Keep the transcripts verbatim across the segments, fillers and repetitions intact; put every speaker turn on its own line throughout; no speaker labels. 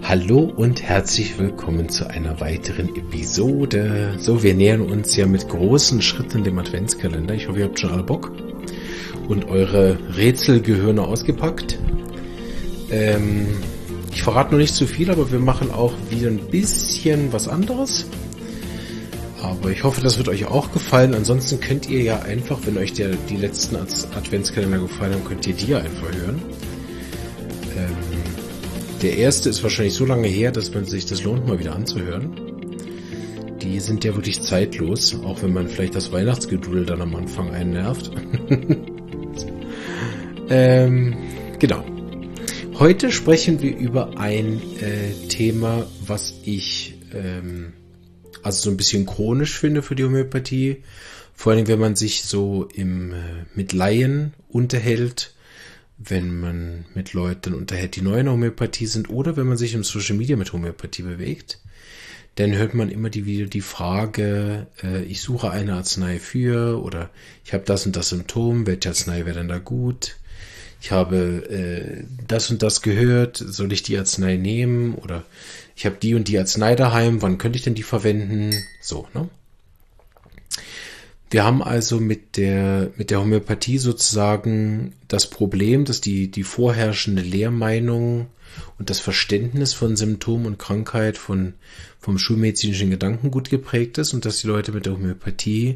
Hallo und herzlich willkommen zu einer weiteren Episode. So, wir nähern uns ja mit großen Schritten dem Adventskalender. Ich hoffe, ihr habt schon alle Bock und eure Rätselgehirne ausgepackt. Ähm, ich verrate noch nicht zu viel, aber wir machen auch wieder ein bisschen was anderes. Aber ich hoffe, das wird euch auch gefallen. Ansonsten könnt ihr ja einfach, wenn euch der, die letzten Adventskalender gefallen haben, könnt ihr die ja einfach hören. Ähm, Der erste ist wahrscheinlich so lange her, dass man sich das lohnt, mal wieder anzuhören. Die sind ja wirklich zeitlos, auch wenn man vielleicht das Weihnachtsgedudel dann am Anfang einen nervt. ähm, genau. Heute sprechen wir über ein äh, Thema, was ich ähm, also so ein bisschen chronisch finde für die Homöopathie. Vor allem, wenn man sich so im äh, mit Laien unterhält, wenn man mit Leuten unterhält, die neu in der Homöopathie sind, oder wenn man sich im Social Media mit Homöopathie bewegt, dann hört man immer die, wieder die Frage, äh, ich suche eine Arznei für, oder ich habe das und das Symptom, welche Arznei wäre denn da gut? Ich habe äh, das und das gehört, soll ich die Arznei nehmen? Oder ich habe die und die Arznei daheim, wann könnte ich denn die verwenden? So, ne? Wir haben also mit der mit der Homöopathie sozusagen das Problem, dass die die vorherrschende Lehrmeinung und das Verständnis von Symptom und Krankheit von vom schulmedizinischen Gedankengut geprägt ist und dass die Leute mit der Homöopathie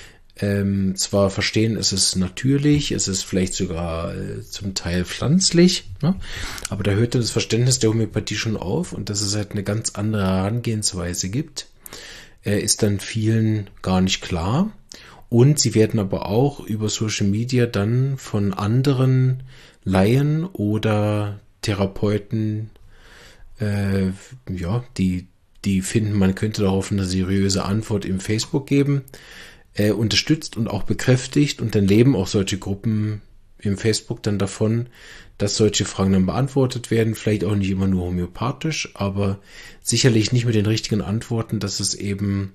ähm, zwar verstehen, es ist natürlich, es ist vielleicht sogar äh, zum Teil pflanzlich, ne? Aber da hört dann das Verständnis der Homöopathie schon auf, und dass es halt eine ganz andere Herangehensweise gibt, äh, ist dann vielen gar nicht klar. Und sie werden aber auch über Social Media dann von anderen Laien oder Therapeuten, äh, ja, die, die finden, man könnte darauf eine seriöse Antwort im Facebook geben, äh, unterstützt und auch bekräftigt. Und dann leben auch solche Gruppen im Facebook dann davon, dass solche Fragen dann beantwortet werden. Vielleicht auch nicht immer nur homöopathisch, aber sicherlich nicht mit den richtigen Antworten, dass es eben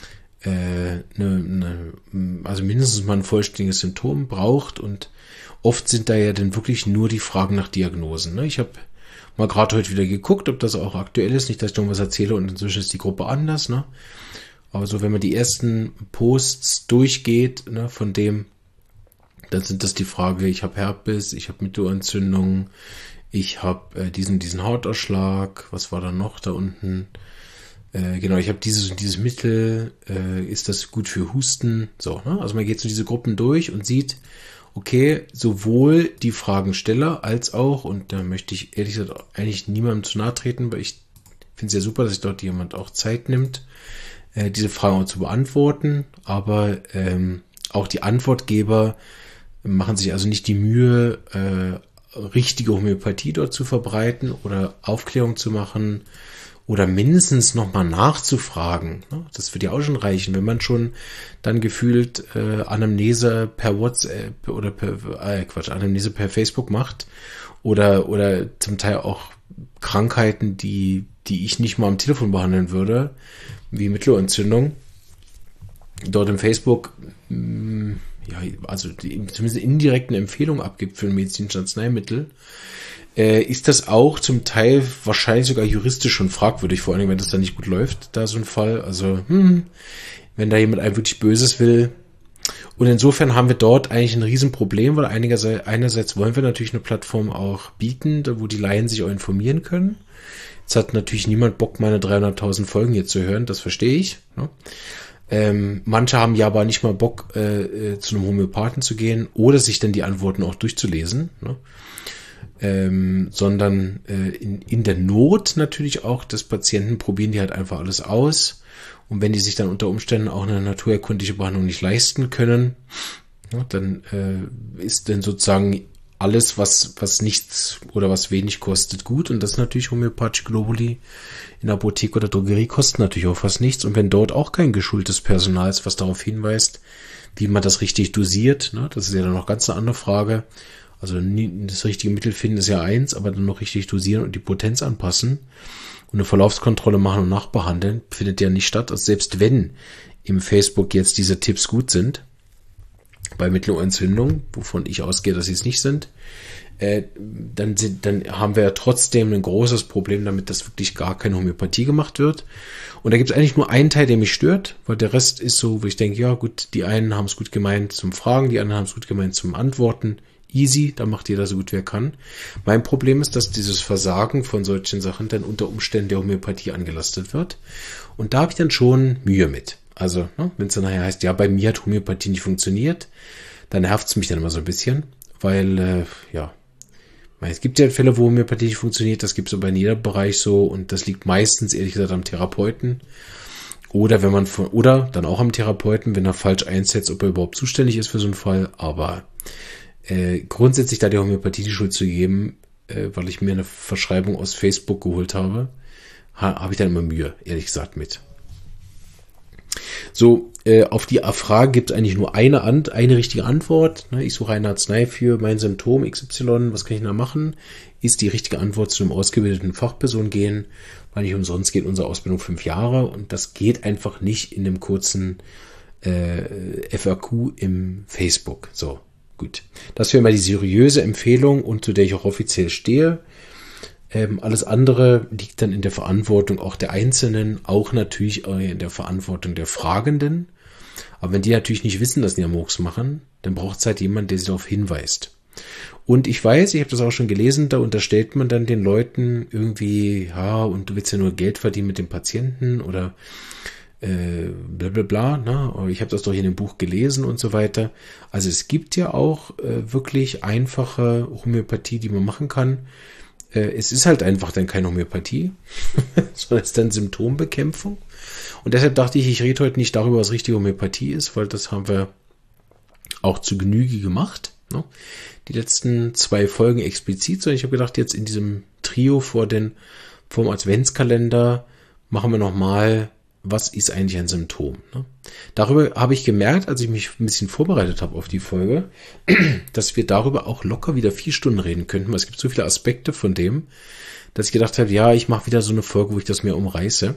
Äh, ne, ne, also mindestens mal ein vollständiges Symptom braucht, und oft sind da ja dann wirklich nur die Fragen nach Diagnosen. Ne? Ich habe mal gerade heute wieder geguckt, ob das auch aktuell ist, nicht, dass ich noch was erzähle und inzwischen ist die Gruppe anders. Ne? Aber so, wenn man die ersten Posts durchgeht, ne, von dem, dann sind das die Frage, ich habe Herpes, ich habe Mittelohrentzündung, ich habe äh, diesen diesen Hautausschlag, was war da noch da unten? Äh, genau, ich habe dieses und dieses Mittel, äh, ist das gut für Husten? So, ne? Also man geht so diese Gruppen durch und sieht, okay, sowohl die Fragensteller als auch, und da möchte ich ehrlich gesagt eigentlich niemandem zu nahe treten, weil ich finde es ja super, dass sich dort jemand auch Zeit nimmt, äh, diese Fragen auch zu beantworten, aber ähm, auch die Antwortgeber machen sich also nicht die Mühe, äh, richtige Homöopathie dort zu verbreiten oder Aufklärung zu machen, oder mindestens nochmal nachzufragen. Das wird ja auch schon reichen, wenn man schon dann gefühlt äh, Anamnese per WhatsApp oder per äh, Quatsch, Anamnese per Facebook macht, oder oder zum Teil auch Krankheiten, die die ich nicht mal am Telefon behandeln würde, wie Mittelohrentzündung. Dort im Facebook mh, ja, also die, zumindest indirekte Empfehlungen abgibt für ein medizinisches Arzneimittel. Äh, ist das auch zum Teil wahrscheinlich sogar juristisch schon fragwürdig, vor allem wenn das dann nicht gut läuft, da so ein Fall. Also, hm, wenn da jemand einem wirklich Böses will. Und insofern haben wir dort eigentlich ein Riesenproblem, weil einigerseits, einerseits wollen wir natürlich eine Plattform auch bieten, wo die Laien sich auch informieren können. Jetzt hat natürlich niemand Bock, meine dreihunderttausend Folgen hier zu hören, das verstehe ich. Ne? Ähm, manche haben ja aber nicht mal Bock, äh, äh, zu einem Homöopathen zu gehen oder sich dann die Antworten auch durchzulesen, ne? Ähm, sondern äh, in, in der Not natürlich auch des Patienten probieren die halt einfach alles aus, und wenn die sich dann unter Umständen auch eine naturerkundliche Behandlung nicht leisten können, ja, dann äh, ist dann sozusagen alles, was was nichts oder was wenig kostet, gut, und das ist natürlich homöopathische Globuli in der Apotheke oder Drogerie kosten natürlich auch fast nichts, und wenn dort auch kein geschultes Personal ist, was darauf hinweist, wie man das richtig dosiert, ne, das ist ja dann noch ganz eine andere Frage. Also das richtige Mittel finden ist ja eins, aber dann noch richtig dosieren und die Potenz anpassen und eine Verlaufskontrolle machen und nachbehandeln, findet ja nicht statt. Also selbst wenn im Facebook jetzt diese Tipps gut sind, bei Mittelohrentzündung, wovon ich ausgehe, dass sie es nicht sind, äh, dann, sind, dann haben wir ja trotzdem ein großes Problem damit, dass wirklich gar keine Homöopathie gemacht wird. Und da gibt es eigentlich nur einen Teil, der mich stört, weil der Rest ist so, wo ich denke, ja gut, die einen haben es gut gemeint zum Fragen, die anderen haben es gut gemeint zum Antworten. Easy, da macht jeder so gut, wer kann. Mein Problem ist, dass dieses Versagen von solchen Sachen dann unter Umständen der Homöopathie angelastet wird. Und da habe ich dann schon Mühe mit. Also, ne, wenn es dann nachher heißt, ja, bei mir hat Homöopathie nicht funktioniert, dann nervt es mich dann immer so ein bisschen, weil, äh, ja, es gibt ja Fälle, wo Homöopathie nicht funktioniert, das gibt es aber in jedem Bereich so und das liegt meistens, ehrlich gesagt, am Therapeuten. Oder wenn man von, oder dann auch am Therapeuten, wenn er falsch einsetzt, ob er überhaupt zuständig ist für so einen Fall, aber Äh, grundsätzlich da der Homöopathie die Schuld zu geben, äh, weil ich mir eine Verschreibung aus Facebook geholt habe, ha, habe ich dann immer Mühe, ehrlich gesagt, mit. So, äh, auf die Frage gibt es eigentlich nur eine, Ant- eine richtige Antwort. Ne? Ich suche eine Arznei für mein Symptom X Y, was kann ich da machen? Ist die richtige Antwort zu einem ausgebildeten Fachperson gehen, weil nicht umsonst geht unsere Ausbildung fünf Jahre und das geht einfach nicht in einem kurzen äh, F A Q im Facebook. So. Gut, das wäre mal die seriöse Empfehlung und zu der ich auch offiziell stehe. Ähm, alles andere liegt dann in der Verantwortung auch der Einzelnen, auch natürlich in der Verantwortung der Fragenden. Aber wenn die natürlich nicht wissen, dass die einen Murks machen, dann braucht es halt jemanden, der sie darauf hinweist. Und ich weiß, ich habe das auch schon gelesen, da unterstellt man dann den Leuten irgendwie, ja, und du willst ja nur Geld verdienen mit dem Patienten oder Äh, bla bla bla, ne? Ich habe das doch hier in dem Buch gelesen und so weiter. Also es gibt ja auch äh, wirklich einfache Homöopathie, die man machen kann. Äh, es ist halt einfach dann keine Homöopathie, sondern es ist dann Symptombekämpfung. Und deshalb dachte ich, ich rede heute nicht darüber, was richtige Homöopathie ist, weil das haben wir auch zu Genüge gemacht. Ne? Die letzten zwei Folgen explizit, sondern ich habe gedacht, jetzt in diesem Trio vor den vom Adventskalender machen wir nochmal, was ist eigentlich ein Symptom? Ne? Darüber habe ich gemerkt, als ich mich ein bisschen vorbereitet habe auf die Folge, dass wir darüber auch locker wieder vier Stunden reden könnten, weil es gibt so viele Aspekte von dem, dass ich gedacht habe, ja, ich mache wieder so eine Folge, wo ich das mehr umreiße.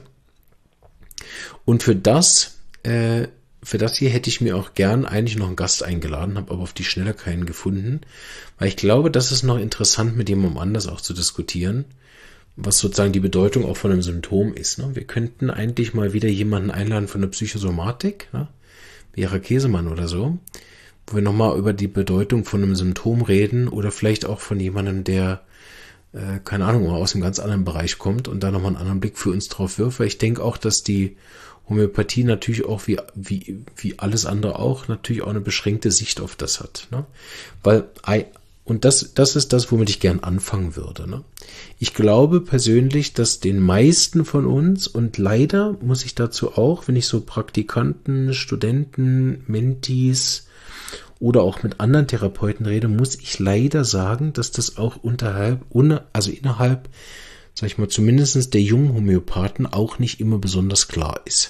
Und für das, äh, für das hier hätte ich mir auch gern eigentlich noch einen Gast eingeladen, habe aber auf die Schnelle keinen gefunden, weil ich glaube, das ist noch interessant, mit jemandem anders auch zu diskutieren, was sozusagen die Bedeutung auch von einem Symptom ist. Ne? Wir könnten eigentlich mal wieder jemanden einladen von der Psychosomatik, ne? Vera Käsemann oder so, wo wir nochmal über die Bedeutung von einem Symptom reden oder vielleicht auch von jemandem, der, äh, keine Ahnung, aus einem ganz anderen Bereich kommt und da nochmal einen anderen Blick für uns drauf wirft, weil ich denke auch, dass die Homöopathie natürlich auch wie, wie, wie alles andere auch natürlich auch eine beschränkte Sicht auf das hat. Ne? Weil Und das, das ist das, womit ich gern anfangen würde. Ne? Ich glaube persönlich, dass den meisten von uns, und leider muss ich dazu auch, wenn ich so Praktikanten, Studenten, Mentees oder auch mit anderen Therapeuten rede, muss ich leider sagen, dass das auch unterhalb, also innerhalb, sag ich mal, zumindest der jungen Homöopathen auch nicht immer besonders klar ist.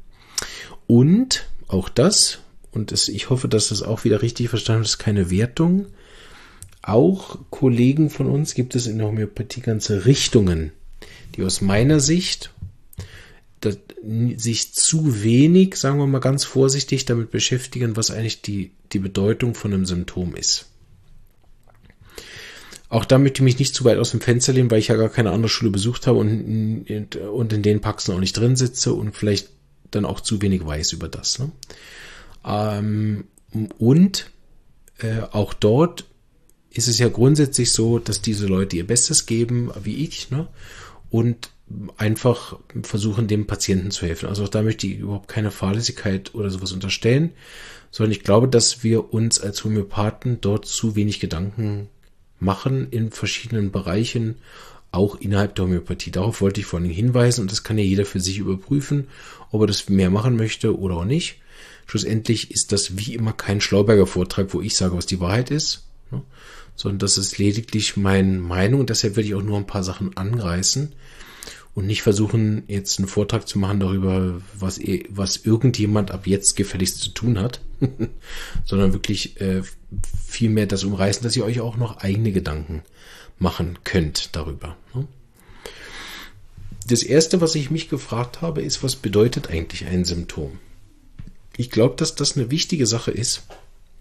Und auch das, und das, ich hoffe, dass das auch wieder richtig verstanden ist, keine Wertung. Auch Kollegen von uns gibt es in der Homöopathie ganze Richtungen, die aus meiner Sicht das, sich zu wenig, sagen wir mal ganz vorsichtig, damit beschäftigen, was eigentlich die, die Bedeutung von einem Symptom ist. Auch da möchte ich mich nicht zu weit aus dem Fenster lehnen, weil ich ja gar keine andere Schule besucht habe und, und in den Praxen auch nicht drin sitze und vielleicht dann auch zu wenig weiß über das. Ne? Ähm, und äh, auch dort ist es ja grundsätzlich so, dass diese Leute ihr Bestes geben, wie ich, ne? Und einfach versuchen, dem Patienten zu helfen. Also auch da möchte ich überhaupt keine Fahrlässigkeit oder sowas unterstellen, sondern ich glaube, dass wir uns als Homöopathen dort zu wenig Gedanken machen in verschiedenen Bereichen, auch innerhalb der Homöopathie. Darauf wollte ich vor allem hinweisen und das kann ja jeder für sich überprüfen, ob er das mehr machen möchte oder auch nicht. Schlussendlich ist das wie immer kein Schlauberger Vortrag, wo ich sage, was die Wahrheit ist, ne? Sondern das ist lediglich meine Meinung und deshalb werde ich auch nur ein paar Sachen anreißen und nicht versuchen, jetzt einen Vortrag zu machen darüber, was, was irgendjemand ab jetzt gefälligst zu tun hat, sondern wirklich äh, viel mehr das umreißen, dass ihr euch auch noch eigene Gedanken machen könnt darüber. Ne? Das Erste, was ich mich gefragt habe, ist, was bedeutet eigentlich ein Symptom? Ich glaube, dass das eine wichtige Sache ist,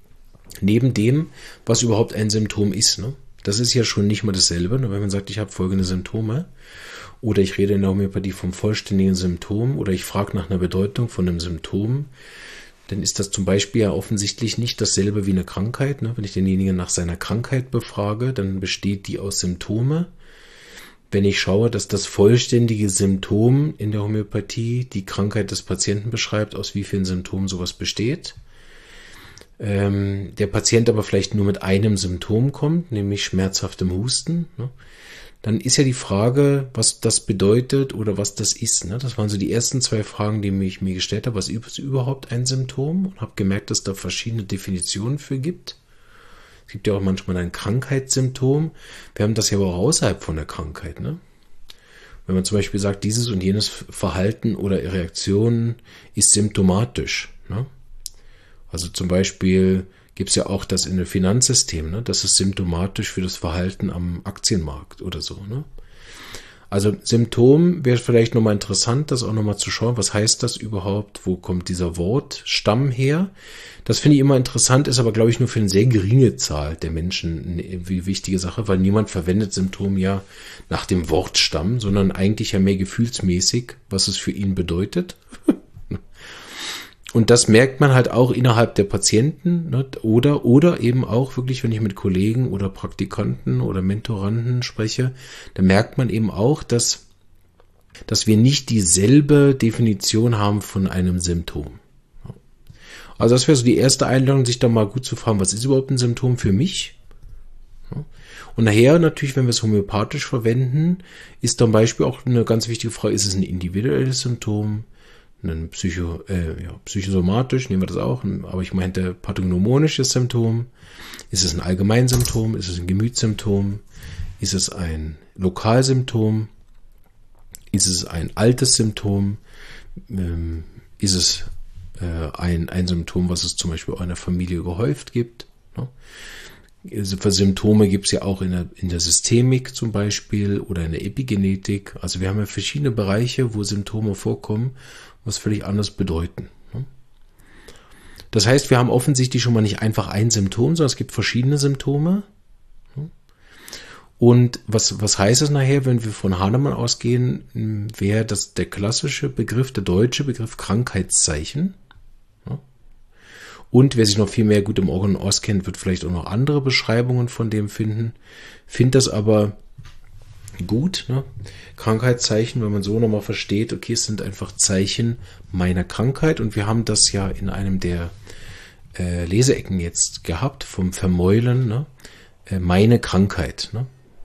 Neben dem, was überhaupt ein Symptom ist. Ne? Das ist ja schon nicht mal dasselbe, ne? Wenn man sagt, ich habe folgende Symptome oder ich rede in der Homöopathie vom vollständigen Symptom oder ich frage nach einer Bedeutung von einem Symptom, dann ist das zum Beispiel ja offensichtlich nicht dasselbe wie eine Krankheit. Ne? Wenn ich denjenigen nach seiner Krankheit befrage, dann besteht die aus Symptome. Wenn ich schaue, dass das vollständige Symptom in der Homöopathie die Krankheit des Patienten beschreibt, aus wie vielen Symptomen sowas besteht, ähm, der Patient aber vielleicht nur mit einem Symptom kommt, nämlich schmerzhaftem Husten, ne? Dann ist ja die Frage, was das bedeutet oder was das ist. Ne? Das waren so die ersten zwei Fragen, die ich mir gestellt habe. Was ist überhaupt ein Symptom? Und habe gemerkt, dass es da verschiedene Definitionen für gibt. Es gibt ja auch manchmal ein Krankheitssymptom. Wir haben das ja aber auch außerhalb von der Krankheit. Ne? Wenn man zum Beispiel sagt, dieses und jenes Verhalten oder Reaktion ist symptomatisch. Ne? Also zum Beispiel gibt es ja auch das in dem Finanzsystem, ne? Das ist symptomatisch für das Verhalten am Aktienmarkt oder so. Ne? Also Symptom wäre vielleicht nochmal interessant, das auch nochmal zu schauen, was heißt das überhaupt, wo kommt dieser Wortstamm her? Das finde ich immer interessant, ist aber, glaube ich, nur für eine sehr geringe Zahl der Menschen eine wichtige Sache, weil niemand verwendet Symptom ja nach dem Wortstamm, sondern eigentlich ja mehr gefühlsmäßig, was es für ihn bedeutet. Und das merkt man halt auch innerhalb der Patienten, ne? oder oder eben auch wirklich, wenn ich mit Kollegen oder Praktikanten oder Mentoranden spreche, da merkt man eben auch, dass, dass wir nicht dieselbe Definition haben von einem Symptom. Also das wäre so die erste Einladung, sich da mal gut zu fragen, was ist überhaupt ein Symptom für mich? Und nachher natürlich, wenn wir es homöopathisch verwenden, ist zum Beispiel auch eine ganz wichtige Frage, ist es ein individuelles Symptom? Ein Psycho, äh, ja, psychosomatisch, nehmen wir das auch, aber ich meinte pathognomonisches Symptom. Ist es ein Allgemeinsymptom? Ist es ein Gemütssymptom? Ist es ein Lokalsymptom? Ist es ein altes Symptom? Ähm, ist es äh, ein, ein Symptom, was es zum Beispiel auch in der Familie gehäuft gibt? Ne? Also für Symptome gibt es ja auch in der, in der Systemik zum Beispiel oder in der Epigenetik. Also wir haben ja verschiedene Bereiche, wo Symptome vorkommen, was völlig anders bedeuten. Das heißt, wir haben offensichtlich schon mal nicht einfach ein Symptom, sondern es gibt verschiedene Symptome. Und was, was heißt es nachher, wenn wir von Hahnemann ausgehen, wäre das der klassische Begriff, der deutsche Begriff Krankheitszeichen. Und wer sich noch viel mehr gut im Organ auskennt, wird vielleicht auch noch andere Beschreibungen von dem finden. Findet das aber gut, ne? Krankheitszeichen, wenn man so nochmal versteht, okay, es sind einfach Zeichen meiner Krankheit und wir haben das ja in einem der äh, Leseecken jetzt gehabt, vom Vermäulen, ne? äh, meine Krankheit, ne?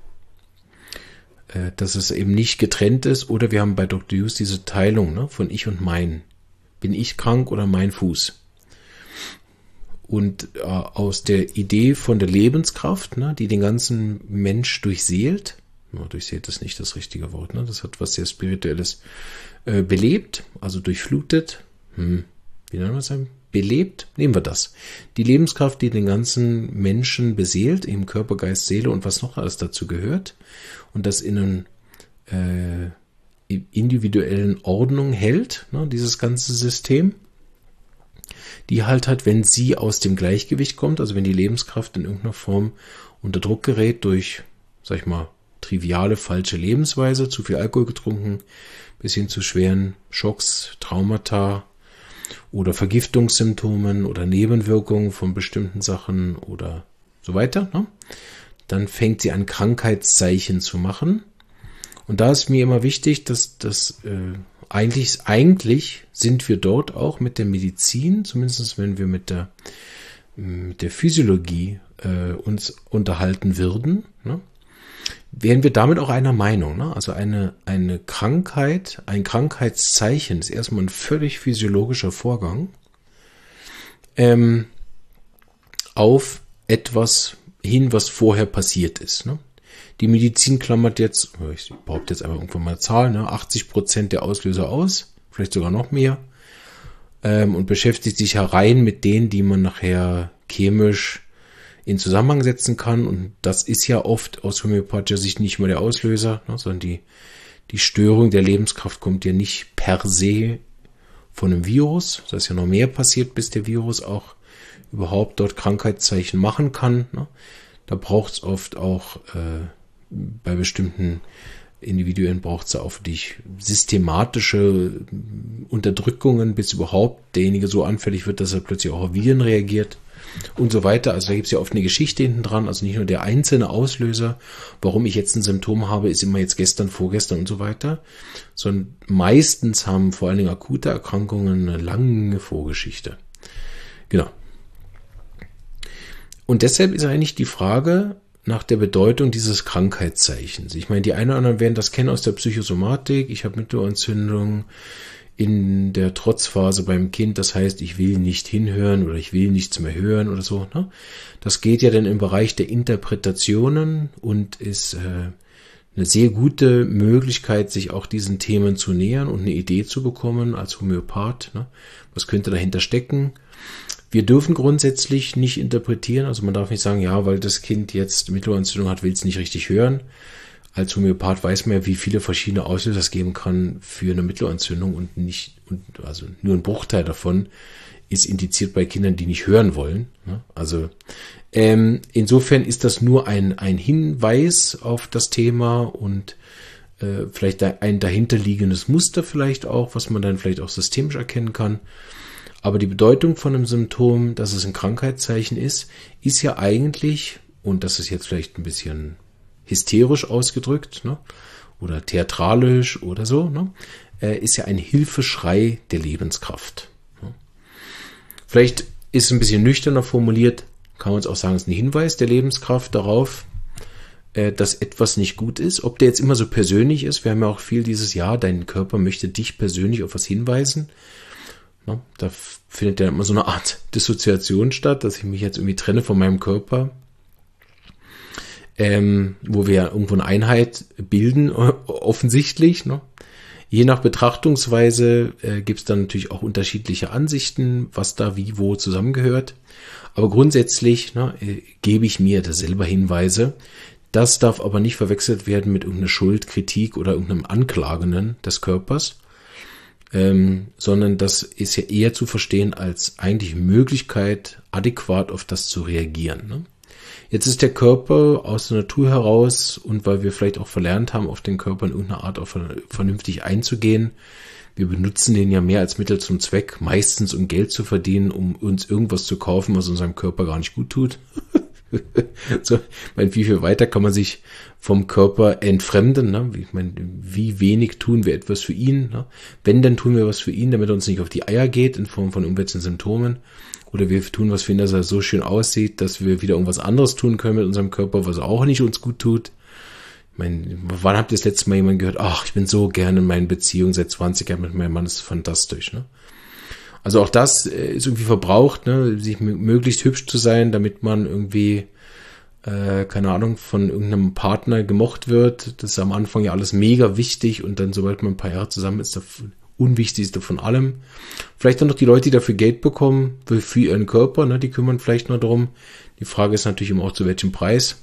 äh, dass es eben nicht getrennt ist, oder wir haben bei Doktor Hughes diese Teilung, ne? Von ich und mein. Bin ich krank oder mein Fuß? Und äh, aus der Idee von der Lebenskraft, ne, die den ganzen Mensch durchseelt, durchseht ist nicht das richtige Wort, ne? Das hat was sehr Spirituelles, äh, belebt, also durchflutet, hm. wie nennen wir es denn? Belebt, nehmen wir das. Die Lebenskraft, die den ganzen Menschen beseelt, eben Körper, Geist, Seele und was noch alles dazu gehört und das in einer äh, individuellen Ordnung hält, ne, dieses ganze System, die halt hat, wenn sie aus dem Gleichgewicht kommt, also wenn die Lebenskraft in irgendeiner Form unter Druck gerät durch, sag ich mal, triviale, falsche Lebensweise, zu viel Alkohol getrunken, bis hin zu schweren Schocks, Traumata oder Vergiftungssymptomen oder Nebenwirkungen von bestimmten Sachen oder so weiter, ne? Dann fängt sie an, Krankheitszeichen zu machen. Und da ist mir immer wichtig, dass das äh, eigentlich, eigentlich sind wir dort auch mit der Medizin, zumindest wenn wir mit der, mit der Physiologie äh, uns unterhalten würden, ne? Wären wir damit auch einer Meinung, ne? Also eine, eine Krankheit, ein Krankheitszeichen ist erstmal ein völlig physiologischer Vorgang ähm, auf etwas hin, was vorher passiert ist, ne? Die Medizin klammert jetzt, ich behaupte jetzt einfach irgendwann mal eine Zahl, ne, achtzig Prozent der Auslöser aus, vielleicht sogar noch mehr, ähm, und beschäftigt sich herein mit denen, die man nachher chemisch in Zusammenhang setzen kann. Und das ist ja oft aus homöopathischer Sicht nicht mal der Auslöser, ne, sondern die, die Störung der Lebenskraft kommt ja nicht per se von einem Virus. Da ist ja noch mehr passiert, bis der Virus auch überhaupt dort Krankheitszeichen machen kann. Ne? Da braucht es oft auch äh, bei bestimmten Individuen braucht es auf dich systematische Unterdrückungen, bis überhaupt derjenige so anfällig wird, dass er plötzlich auch auf Viren reagiert und so weiter. Also da gibt es ja oft eine Geschichte hinten dran, also nicht nur der einzelne Auslöser, warum ich jetzt ein Symptom habe, ist immer jetzt gestern, vorgestern und so weiter, sondern meistens haben vor allen Dingen akute Erkrankungen eine lange Vorgeschichte. Genau. Und deshalb ist eigentlich die Frage nach der Bedeutung dieses Krankheitszeichens. Ich meine, die einen oder anderen werden das kennen aus der Psychosomatik. Ich habe Mittelohrentzündung in der Trotzphase beim Kind. Das heißt, ich will nicht hinhören oder ich will nichts mehr hören oder so. Ne? Das geht ja dann im Bereich der Interpretationen und ist äh, eine sehr gute Möglichkeit, sich auch diesen Themen zu nähern und eine Idee zu bekommen als Homöopath. Ne? Was könnte dahinter stecken? Wir dürfen grundsätzlich nicht interpretieren, also man darf nicht sagen, ja, weil das Kind jetzt Mittelohrentzündung hat, will es nicht richtig hören. Als Homöopath weiß man ja, wie viele verschiedene Auslöser es geben kann für eine Mittelohrentzündung und nicht, und also nur ein Bruchteil davon ist indiziert bei Kindern, die nicht hören wollen. Also ähm, insofern ist das nur ein, ein Hinweis auf das Thema und äh, vielleicht ein dahinterliegendes Muster vielleicht auch, was man dann vielleicht auch systemisch erkennen kann. Aber die Bedeutung von einem Symptom, dass es ein Krankheitszeichen ist, ist ja eigentlich, und das ist jetzt vielleicht ein bisschen hysterisch ausgedrückt, ne, oder theatralisch oder so, ne, äh, ist ja ein Hilfeschrei der Lebenskraft. Ne. Vielleicht ist es ein bisschen nüchterner formuliert, kann man es auch sagen, es ist ein Hinweis der Lebenskraft darauf, äh, dass etwas nicht gut ist. Ob der jetzt immer so persönlich ist, wir haben ja auch viel dieses Jahr, dein Körper möchte dich persönlich auf was hinweisen. Da findet ja immer so eine Art Dissoziation statt, dass ich mich jetzt irgendwie trenne von meinem Körper, ähm, wo wir ja irgendwo eine Einheit bilden, offensichtlich. Ne? Je nach Betrachtungsweise äh, gibt es dann natürlich auch unterschiedliche Ansichten, was da wie wo zusammengehört. Aber grundsätzlich ne, äh, gebe ich mir da selber Hinweise. Das darf aber nicht verwechselt werden mit irgendeiner Schuld, Kritik oder irgendeinem Anklagenden des Körpers. Ähm, sondern das ist ja eher zu verstehen als eigentlich Möglichkeit, adäquat auf das zu reagieren. Ne? Jetzt ist der Körper aus der Natur heraus und weil wir vielleicht auch verlernt haben, auf den Körper in irgendeiner Art auch vernünftig einzugehen, wir benutzen den ja mehr als Mittel zum Zweck, meistens um Geld zu verdienen, um uns irgendwas zu kaufen, was unserem Körper gar nicht gut tut. So, ich meine, wie viel weiter kann man sich vom Körper entfremden? Ne? Ich meine, wie wenig tun wir etwas für ihn? Ne? Wenn, dann tun wir was für ihn, damit er uns nicht auf die Eier geht in Form von irgendwelchen Symptomen. Oder wir tun was für ihn, dass er so schön aussieht, dass wir wieder irgendwas anderes tun können mit unserem Körper, was auch nicht uns gut tut. Ich meine, wann habt ihr das letzte Mal jemand gehört, ach, ich bin so gerne in meinen Beziehungen seit zwanzig Jahren mit meinem Mann, das ist fantastisch, ne? Also auch das ist irgendwie verbraucht, ne, sich möglichst hübsch zu sein, damit man irgendwie, äh, keine Ahnung, von irgendeinem Partner gemocht wird. Das ist am Anfang ja alles mega wichtig und dann, sobald man ein paar Jahre zusammen ist, das Unwichtigste von allem. Vielleicht dann noch die Leute, die dafür Geld bekommen, für ihren Körper, ne, die kümmern vielleicht noch darum. Die Frage ist natürlich immer auch, zu welchem Preis.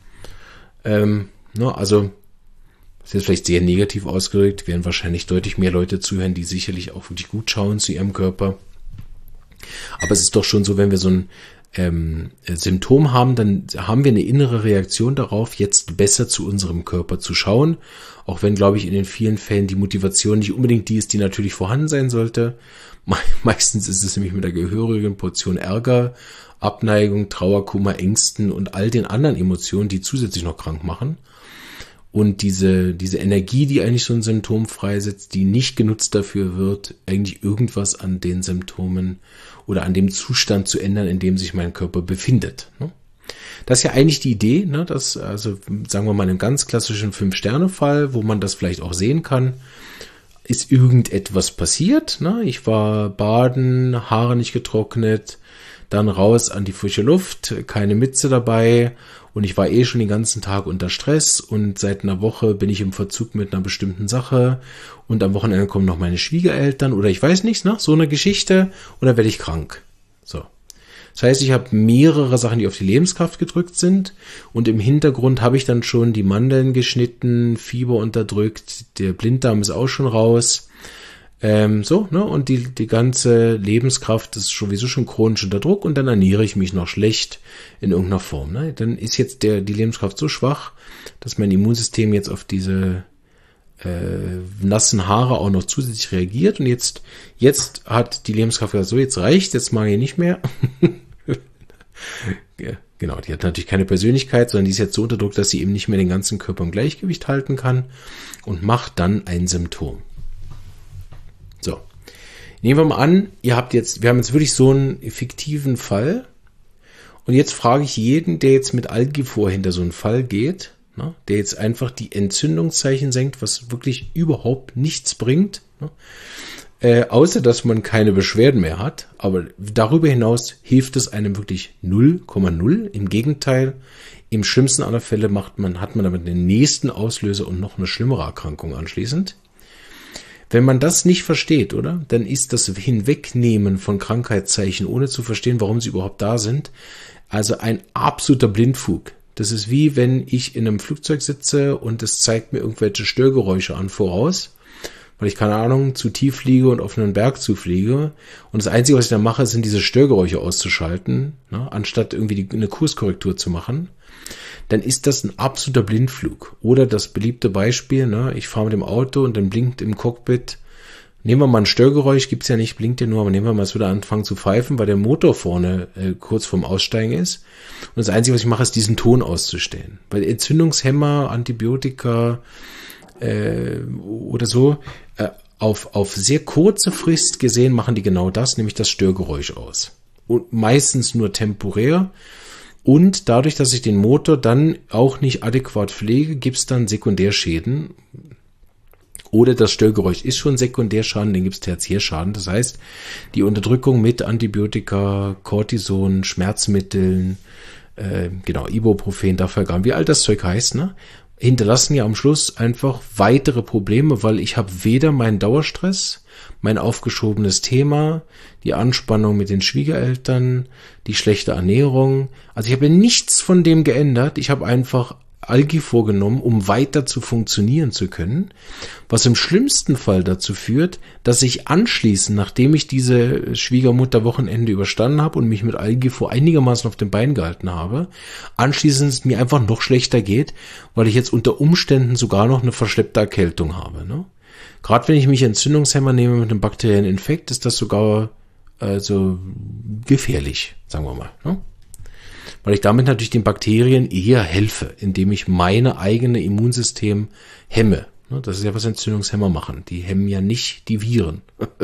Ähm, ne, also, das ist jetzt vielleicht sehr negativ ausgedrückt, werden wahrscheinlich deutlich mehr Leute zuhören, die sicherlich auch wirklich gut schauen zu ihrem Körper. Aber es ist doch schon so, wenn wir so ein ähm, Symptom haben, dann haben wir eine innere Reaktion darauf, jetzt besser zu unserem Körper zu schauen. Auch wenn, glaube ich, in den vielen Fällen die Motivation nicht unbedingt die ist, die natürlich vorhanden sein sollte. Me- meistens ist es nämlich mit der gehörigen Portion Ärger, Abneigung, Trauer, Kummer, Ängsten und all den anderen Emotionen, die zusätzlich noch krank machen. Und diese, diese Energie, die eigentlich so ein Symptom freisetzt, die nicht genutzt dafür wird, eigentlich irgendwas an den Symptomen oder an dem Zustand zu ändern, in dem sich mein Körper befindet. Das ist ja eigentlich die Idee, ne? Dass, also sagen wir mal, in einem ganz klassischen Fünf-Sterne-Fall, wo man das vielleicht auch sehen kann, ist irgendetwas passiert. Ne? Ich war baden, Haare nicht getrocknet, dann raus an die frische Luft, keine Mütze dabei und ich war eh schon den ganzen Tag unter Stress und seit einer Woche bin ich im Verzug mit einer bestimmten Sache und am Wochenende kommen noch meine Schwiegereltern oder ich weiß nicht, ne? So eine Geschichte und dann werde ich krank. So. Das heißt, ich habe mehrere Sachen, die auf die Lebenskraft gedrückt sind und im Hintergrund habe ich dann schon die Mandeln geschnitten, Fieber unterdrückt, der Blinddarm ist auch schon raus. Ähm, so, ne? Und die, die ganze Lebenskraft ist sowieso schon chronisch unter Druck und dann ernähre ich mich noch schlecht in irgendeiner Form. Ne? Dann ist jetzt der, die Lebenskraft so schwach, dass mein Immunsystem jetzt auf diese äh, nassen Haare auch noch zusätzlich reagiert und jetzt, jetzt hat die Lebenskraft gesagt, so, jetzt reicht, jetzt mag ich nicht mehr. Ja, genau, die hat natürlich keine Persönlichkeit, sondern die ist jetzt so unter Druck, dass sie eben nicht mehr den ganzen Körper im Gleichgewicht halten kann und macht dann ein Symptom. So, nehmen wir mal an, ihr habt jetzt, wir haben jetzt wirklich so einen fiktiven Fall und jetzt frage ich jeden, der jetzt mit Algifor hinter so einen Fall geht, ne, der jetzt einfach die Entzündungszeichen senkt, was wirklich überhaupt nichts bringt, ne, Äh, außer, dass man keine Beschwerden mehr hat. Aber darüber hinaus hilft es einem wirklich null Komma null. Im Gegenteil, im schlimmsten aller Fälle macht man, hat man damit den nächsten Auslöser und noch eine schlimmere Erkrankung anschließend. Wenn man das nicht versteht, oder? Dann ist das Hinwegnehmen von Krankheitszeichen, ohne zu verstehen, warum sie überhaupt da sind, also ein absoluter Blindfug. Das ist wie, wenn ich in einem Flugzeug sitze und es zeigt mir irgendwelche Störgeräusche an voraus, weil ich, keine Ahnung, zu tief fliege und auf einen Berg zufliege. Und das Einzige, was ich dann mache, sind diese Störgeräusche auszuschalten, ne, anstatt irgendwie die, eine Kurskorrektur zu machen. Dann ist das ein absoluter Blindflug. Oder das beliebte Beispiel, ne, ich fahre mit dem Auto und dann blinkt im Cockpit, nehmen wir mal ein Störgeräusch, gibt's ja nicht, blinkt ja nur, aber nehmen wir mal, es würde anfangen zu pfeifen, weil der Motor vorne äh, kurz vorm Aussteigen ist. Und das Einzige, was ich mache, ist diesen Ton auszustellen. Weil Entzündungshemmer, Antibiotika, äh, oder so, äh, auf, auf sehr kurze Frist gesehen machen die genau das, nämlich das Störgeräusch aus. Und meistens nur temporär. Und dadurch, dass ich den Motor dann auch nicht adäquat pflege, gibt's dann Sekundärschäden. Oder das Störgeräusch ist schon Sekundärschaden, dann gibt's Tertiärschaden. Das heißt, die Unterdrückung mit Antibiotika, Cortison, Schmerzmitteln, äh, genau, Ibuprofen, Dafalgan, wie all das Zeug heißt, ne, hinterlassen ja am Schluss einfach weitere Probleme, weil ich habe weder meinen Dauerstress, mein aufgeschobenes Thema, die Anspannung mit den Schwiegereltern, die schlechte Ernährung. Also ich habe ja nichts von dem geändert. Ich habe einfach Algifor genommen, um weiter zu funktionieren zu können, was im schlimmsten Fall dazu führt, dass ich anschließend, nachdem ich diese Schwiegermutter-Wochenende überstanden habe und mich mit Algifor einigermaßen auf den Beinen gehalten habe, anschließend es mir einfach noch schlechter geht, weil ich jetzt unter Umständen sogar noch eine verschleppte Erkältung habe. Ne? Gerade wenn ich mich Entzündungshemmer nehme mit einem bakteriellen Infekt, ist das sogar also gefährlich, sagen wir mal. Ne? Weil ich damit natürlich den Bakterien eher helfe, indem ich meine eigene Immunsystem hemme. Das ist ja, was Entzündungshemmer machen. Die hemmen ja nicht die Viren.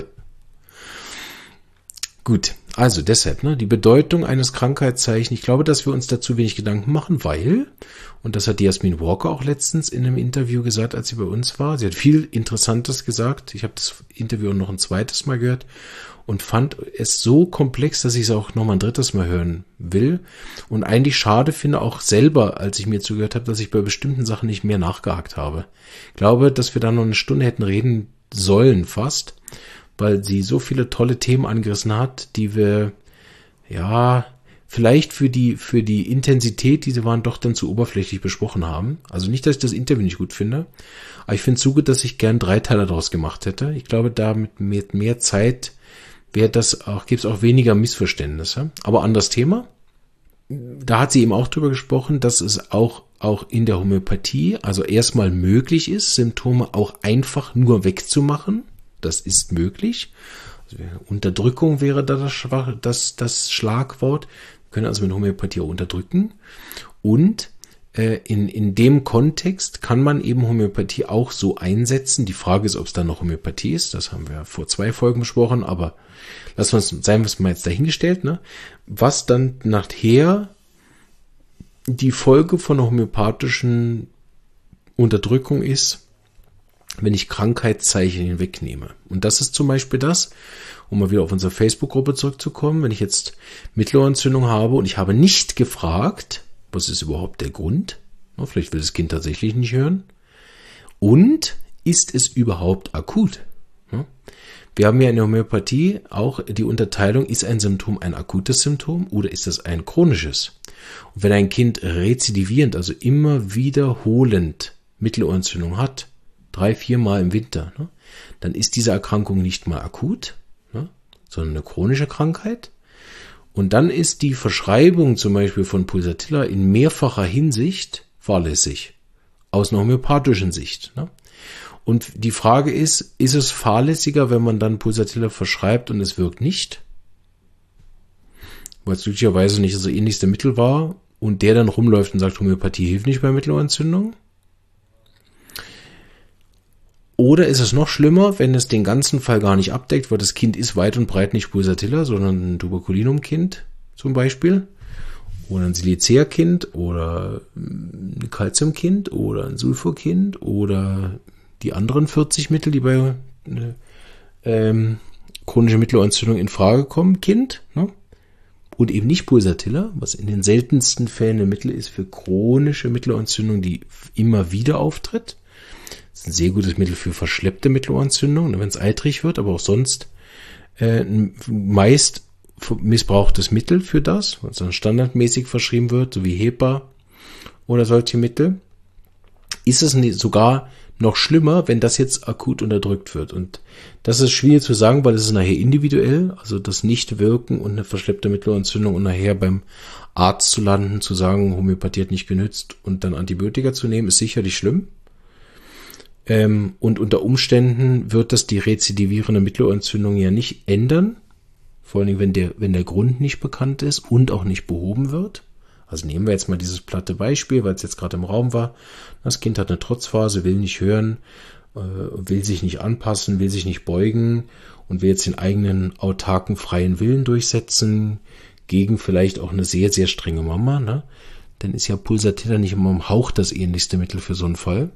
Gut, also deshalb, ne, die Bedeutung eines Krankheitszeichens. Ich glaube, dass wir uns dazu wenig Gedanken machen, weil, und das hat Jasmin Walker auch letztens in einem Interview gesagt, als sie bei uns war. Sie hat viel Interessantes gesagt. Ich habe das Interview noch ein zweites Mal gehört und fand es so komplex, dass ich es auch noch mal ein drittes Mal hören will. Und eigentlich schade finde auch selber, als ich mir zugehört habe, dass ich bei bestimmten Sachen nicht mehr nachgehakt habe. Ich glaube, dass wir da noch eine Stunde hätten reden sollen fast, weil sie so viele tolle Themen angerissen hat, die wir, ja, vielleicht für die, für die Intensität, diese waren, doch dann zu oberflächlich besprochen haben. Also nicht, dass ich das Interview nicht gut finde, aber ich finde es so gut, dass ich gern drei Teile daraus gemacht hätte. Ich glaube, da mit mehr, mehr Zeit wäre das auch, gibt es auch weniger Missverständnisse. Aber anderes Thema. Da hat sie eben auch drüber gesprochen, dass es auch, auch in der Homöopathie, also erstmal möglich ist, Symptome auch einfach nur wegzumachen. Das ist möglich. Also Unterdrückung wäre da das, Schwach, das, das Schlagwort. Wir können also mit Homöopathie auch unterdrücken. Und äh, in, in dem Kontext kann man eben Homöopathie auch so einsetzen. Die Frage ist, ob es dann noch Homöopathie ist. Das haben wir vor zwei Folgen besprochen, aber lassen wir uns, seien wir es mal jetzt dahingestellt, ne? Was dann nachher die Folge von einer homöopathischen Unterdrückung ist, wenn ich Krankheitszeichen hinwegnehme. Und das ist zum Beispiel das, um mal wieder auf unsere Facebook-Gruppe zurückzukommen, wenn ich jetzt Mittelohrentzündung habe und ich habe nicht gefragt, was ist überhaupt der Grund? Vielleicht will das Kind tatsächlich nicht hören. Und ist es überhaupt akut? Wir haben ja in der Homöopathie auch die Unterteilung, ist ein Symptom ein akutes Symptom oder ist es ein chronisches? Und wenn ein Kind rezidivierend, also immer wiederholend Mittelohrentzündung hat, drei, vier Mal im Winter, ne, dann ist diese Erkrankung nicht mal akut, ne, sondern eine chronische Krankheit. Und dann ist die Verschreibung zum Beispiel von Pulsatilla in mehrfacher Hinsicht fahrlässig, aus einer homöopathischen Sicht. Ne? Und die Frage ist, ist es fahrlässiger, wenn man dann Pulsatilla verschreibt und es wirkt nicht? Weil es glücklicherweise nicht das ähnlichste Mittel war und der dann rumläuft und sagt, Homöopathie hilft nicht bei Mittelohrentzündung? Oder ist es noch schlimmer, wenn es den ganzen Fall gar nicht abdeckt, weil das Kind ist weit und breit nicht Pulsatilla, sondern ein Tuberkulinum-Kind zum Beispiel oder ein Silicea-Kind oder ein Calcium-Kind oder ein Sulfur-Kind oder die anderen vierzig Mittel, die bei ähm, chronischer Mittelohrentzündung in Frage kommen, Kind, ne? Und eben nicht Pulsatilla, was in den seltensten Fällen ein Mittel ist für chronische Mittelohrentzündung, die immer wieder auftritt. Das ist ein sehr gutes Mittel für verschleppte Mittelohrentzündung, wenn es eitrig wird, aber auch sonst äh, meist missbrauchtes Mittel für das, was dann standardmäßig verschrieben wird, so wie Hepa oder solche Mittel. Ist es sogar noch schlimmer, wenn das jetzt akut unterdrückt wird. Und das ist schwierig zu sagen, weil es ist nachher individuell, also das Nichtwirken und eine verschleppte Mittelohrentzündung und nachher beim Arzt zu landen, zu sagen, Homöopathie hat nicht genützt und dann Antibiotika zu nehmen, ist sicherlich schlimm. Ähm, und unter Umständen wird das die rezidivierende Mittelohrentzündung ja nicht ändern, vor allem wenn der, wenn der Grund nicht bekannt ist und auch nicht behoben wird. Also nehmen wir jetzt mal dieses platte Beispiel, weil es jetzt gerade im Raum war. Das Kind hat eine Trotzphase, will nicht hören, äh, will sich nicht anpassen, will sich nicht beugen und will jetzt den eigenen autarken, freien Willen durchsetzen, gegen vielleicht auch eine sehr, sehr strenge Mama. Ne? Dann ist ja Pulsatilla nicht immer im Hauch das ähnlichste Mittel für so einen Fall.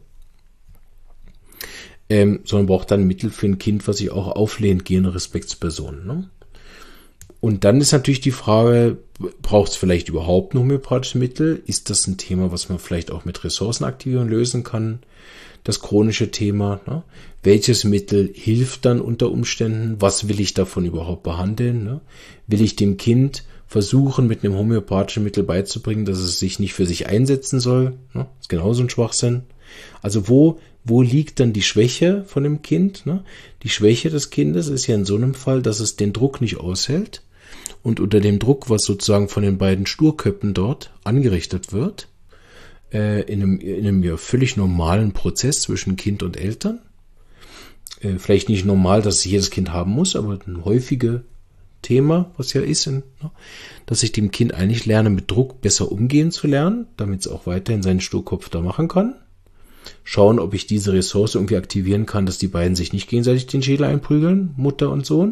Ähm, sondern braucht dann Mittel für ein Kind, was sich auch auflehnt gegen eine Respektsperson. Ne? Und dann ist natürlich die Frage, braucht es vielleicht überhaupt ein homöopathisches Mittel? Ist das ein Thema, was man vielleicht auch mit Ressourcenaktivierung lösen kann? Das chronische Thema. Ne? Welches Mittel hilft dann unter Umständen? Was will ich davon überhaupt behandeln? Ne? Will ich dem Kind versuchen, mit einem homöopathischen Mittel beizubringen, dass es sich nicht für sich einsetzen soll? Ne? Das ist genauso ein Schwachsinn. Also wo Wo liegt dann die Schwäche von dem Kind? Ne? Die Schwäche des Kindes ist ja in so einem Fall, dass es den Druck nicht aushält und unter dem Druck, was sozusagen von den beiden Sturköpfen dort angerichtet wird, äh, in einem, in einem ja völlig normalen Prozess zwischen Kind und Eltern, äh, vielleicht nicht normal, dass es jedes Kind haben muss, aber ein häufiges Thema, was ja ist, in, ne? dass ich dem Kind eigentlich lerne, mit Druck besser umgehen zu lernen, damit es auch weiterhin seinen Sturkopf da machen kann. Schauen, ob ich diese Ressource irgendwie aktivieren kann, dass die beiden sich nicht gegenseitig den Schädel einprügeln, Mutter und Sohn.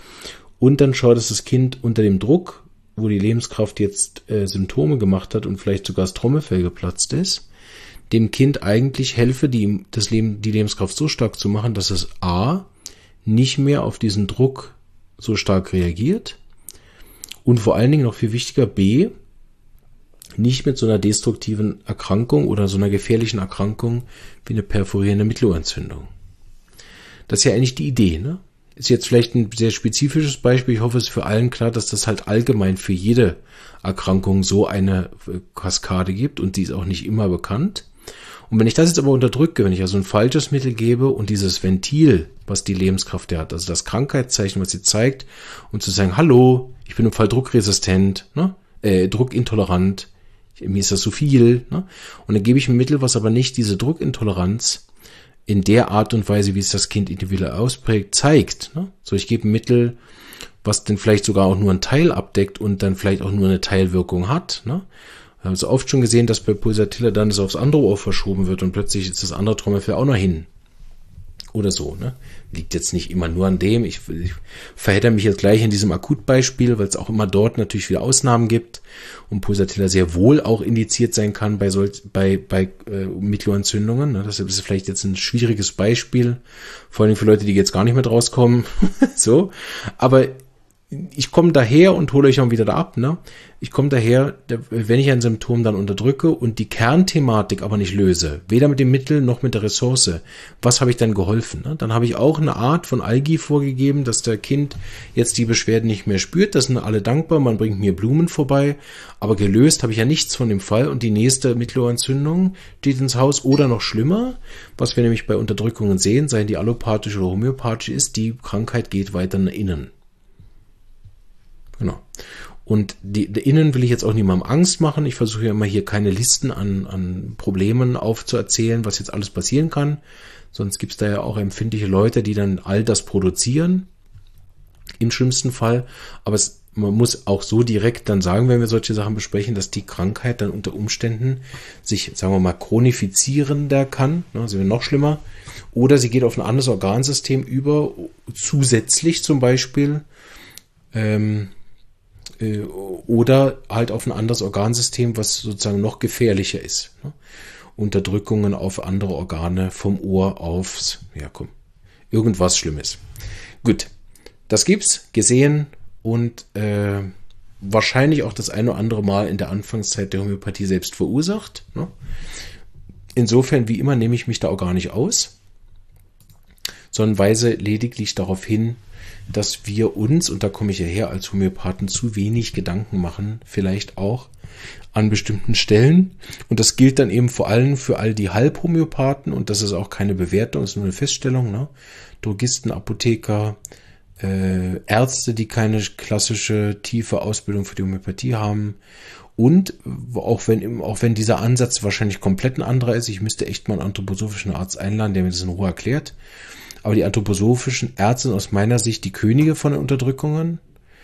Und dann schaut, dass das Kind unter dem Druck, wo die Lebenskraft jetzt äh, Symptome gemacht hat und vielleicht sogar das Trommelfell geplatzt ist, dem Kind eigentlich helfe, die, das Leben, die Lebenskraft so stark zu machen, dass es A, nicht mehr auf diesen Druck so stark reagiert und vor allen Dingen noch viel wichtiger, B, nicht mit so einer destruktiven Erkrankung oder so einer gefährlichen Erkrankung wie eine perforierende Mittelohrentzündung. Das ist ja eigentlich die Idee, ne? Ist jetzt vielleicht ein sehr spezifisches Beispiel. Ich hoffe, es ist für allen klar, dass das halt allgemein für jede Erkrankung so eine Kaskade gibt und die ist auch nicht immer bekannt. Und wenn ich das jetzt aber unterdrücke, wenn ich also ein falsches Mittel gebe und dieses Ventil, was die Lebenskraft hat, also das Krankheitszeichen, was sie zeigt, um zu sagen, hallo, ich bin im Fall druckresistent, ne? äh, druckintolerant, mir ist das zu viel, ne? Und dann gebe ich ein Mittel, was aber nicht diese Druckintoleranz in der Art und Weise, wie es das Kind individuell ausprägt, zeigt. Ne? So, ich gebe ein Mittel, was dann vielleicht sogar auch nur einen Teil abdeckt und dann vielleicht auch nur eine Teilwirkung hat. Ne? Wir haben so oft schon gesehen, dass bei Pulsatilla dann das aufs andere Ohr verschoben wird und plötzlich ist das andere Trommelfell auch noch hin. Oder so, ne? Liegt jetzt nicht immer nur an dem. Ich, ich verhedder mich jetzt gleich in diesem Akutbeispiel, weil es auch immer dort natürlich wieder Ausnahmen gibt und Pulsatilla sehr wohl auch indiziert sein kann bei solch, bei, bei äh, Mittelohrentzündungen. Ne? Das ist vielleicht jetzt ein schwieriges Beispiel, vor allem für Leute, die jetzt gar nicht mehr rauskommen. So, aber ich komme daher und hole euch auch wieder da ab, ne? Ich komme daher, wenn ich ein Symptom dann unterdrücke und die Kernthematik aber nicht löse, weder mit dem Mittel noch mit der Ressource, was habe ich dann geholfen? Ne? Dann habe ich auch eine Art von Algi vorgegeben, dass der Kind jetzt die Beschwerden nicht mehr spürt, das sind alle dankbar, man bringt mir Blumen vorbei, aber gelöst habe ich ja nichts von dem Fall und die nächste Mittelohrentzündung steht ins Haus oder noch schlimmer, was wir nämlich bei Unterdrückungen sehen, seien die allopathisch oder homöopathisch ist, die Krankheit geht weiter nach innen. Genau. Und die, die innen will ich jetzt auch niemandem Angst machen. Ich versuche ja immer hier keine Listen an, an Problemen aufzuerzählen, was jetzt alles passieren kann. Sonst gibt es da ja auch empfindliche Leute, die dann all das produzieren. Im schlimmsten Fall. Aber es, man muss auch so direkt dann sagen, wenn wir solche Sachen besprechen, dass die Krankheit dann unter Umständen sich, sagen wir mal, chronifizierender kann. Also noch schlimmer. Oder sie geht auf ein anderes Organsystem über, zusätzlich zum Beispiel. Ähm, oder halt auf ein anderes Organsystem, was sozusagen noch gefährlicher ist. Ne? Unterdrückungen auf andere Organe, vom Ohr aufs, ja komm, irgendwas Schlimmes. Gut, das gibt's, gesehen und äh, wahrscheinlich auch das eine oder andere Mal in der Anfangszeit der Homöopathie selbst verursacht. Ne? Insofern, wie immer, nehme ich mich da auch gar nicht aus, sondern weise lediglich darauf hin, dass wir uns, und da komme ich ja her als Homöopathen, zu wenig Gedanken machen, vielleicht auch an bestimmten Stellen. Und das gilt dann eben vor allem für all die Halbhomöopathen, und das ist auch keine Bewertung, das ist nur eine Feststellung, ne? Drogisten, Apotheker, äh, Ärzte, die keine klassische tiefe Ausbildung für die Homöopathie haben. Und auch wenn, auch wenn dieser Ansatz wahrscheinlich komplett ein anderer ist, ich müsste echt mal einen anthroposophischen Arzt einladen, der mir das in Ruhe erklärt. Aber die anthroposophischen Ärzte sind aus meiner Sicht die Könige von den Unterdrückungen,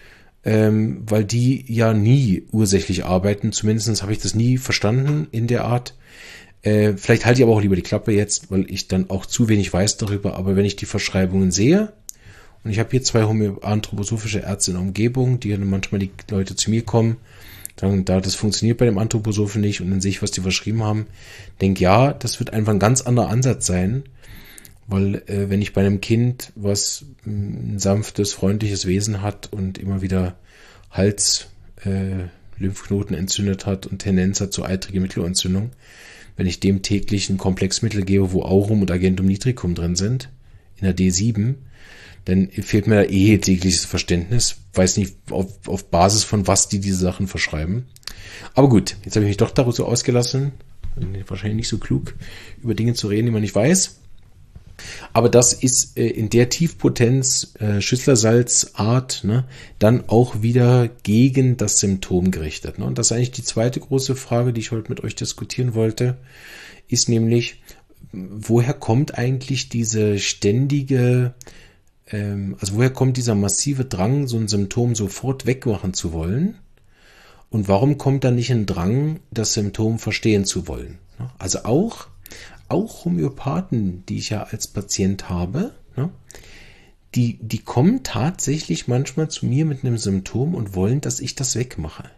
ähm, weil die ja nie ursächlich arbeiten. Zumindest habe ich das nie verstanden in der Art. Äh, vielleicht halte ich aber auch lieber die Klappe jetzt, weil ich dann auch zu wenig weiß darüber. Aber wenn ich die Verschreibungen sehe, und ich habe hier zwei anthroposophische Ärzte in der Umgebung, die manchmal die Leute zu mir kommen, sagen, da das funktioniert bei dem Anthroposophen nicht, und dann sehe ich, was die verschrieben haben, denke, ja, das wird einfach ein ganz anderer Ansatz sein. Weil äh, wenn ich bei einem Kind, was ein sanftes, freundliches Wesen hat und immer wieder Hals, äh, Lymphknoten entzündet hat und Tendenz hat zur eitrigen Mittelohrentzündung, wenn ich dem täglich ein Komplexmittel gebe, wo Aurum und Agentum nitricum drin sind, in der D sieben, dann fehlt mir da eh jegliches Verständnis. Weiß nicht, auf, auf Basis von was die diese Sachen verschreiben. Aber gut, jetzt habe ich mich doch darüber ausgelassen, wahrscheinlich nicht so klug, über Dinge zu reden, die man nicht weiß. Aber das ist äh, in der Tiefpotenz äh, Schüsslersalzart, ne, dann auch wieder gegen das Symptom gerichtet. Ne? Und das ist eigentlich die zweite große Frage, die ich heute mit euch diskutieren wollte, ist nämlich, woher kommt eigentlich diese ständige, ähm, also woher kommt dieser massive Drang, so ein Symptom sofort wegmachen zu wollen? Und warum kommt da nicht ein Drang, das Symptom verstehen zu wollen? Ne? Also auch Auch Homöopathen, die ich ja als Patient habe, ne, die, die kommen tatsächlich manchmal zu mir mit einem Symptom und wollen, dass ich das wegmache.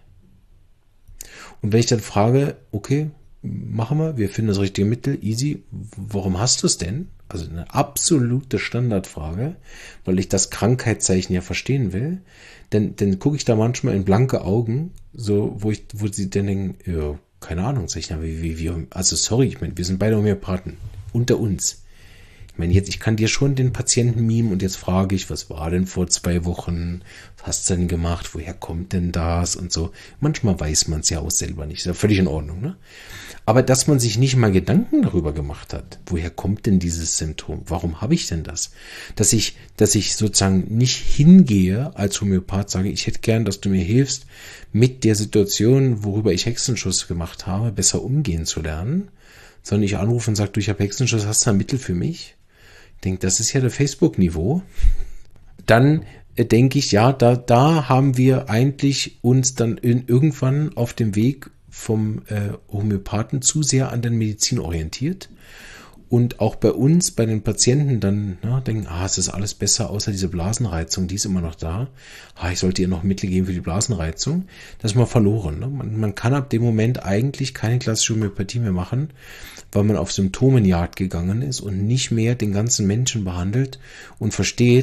Und wenn ich dann frage, okay, machen wir, wir finden das richtige Mittel, easy, warum hast du es denn? Also eine absolute Standardfrage, weil ich das Krankheitszeichen ja verstehen will. Denn dann gucke ich da manchmal in blanke Augen, so wo ich, wo sie dann denken, ja, keine Ahnung, sag ich, na, wie, wie, wie, also sorry, ich meine, wir sind beide Homöopathen, unter uns. Ich meine, jetzt, ich kann dir schon den Patienten mimen und jetzt frage ich, was war denn vor zwei Wochen, was hast du denn gemacht, woher kommt denn das und so. Manchmal weiß man es ja auch selber nicht, ist ja völlig in Ordnung, ne? Aber dass man sich nicht mal Gedanken darüber gemacht hat, woher kommt denn dieses Symptom, warum habe ich denn das? Dass ich, dass ich sozusagen nicht hingehe als Homöopath, sage, ich hätte gern, dass du mir hilfst, mit der Situation, worüber ich Hexenschuss gemacht habe, besser umgehen zu lernen, sondern ich anrufe und sage, du, ich habe Hexenschuss, hast du ein Mittel für mich? Ich denke, das ist ja der Facebook-Niveau. Dann äh, denke ich, ja, da, da haben wir eigentlich uns dann in, irgendwann auf dem Weg vom äh, Homöopathen zu sehr an der Medizin orientiert und auch bei uns, bei den Patienten dann na, denken, ah, es ist alles besser, außer diese Blasenreizung, die ist immer noch da. Ah, ich sollte ihr noch Mittel geben für die Blasenreizung. Das ist mal verloren. Ne? Man, man kann ab dem Moment eigentlich keine klassische Homöopathie mehr machen, weil man auf Symptomenjagd gegangen ist und nicht mehr den ganzen Menschen behandelt und versteht,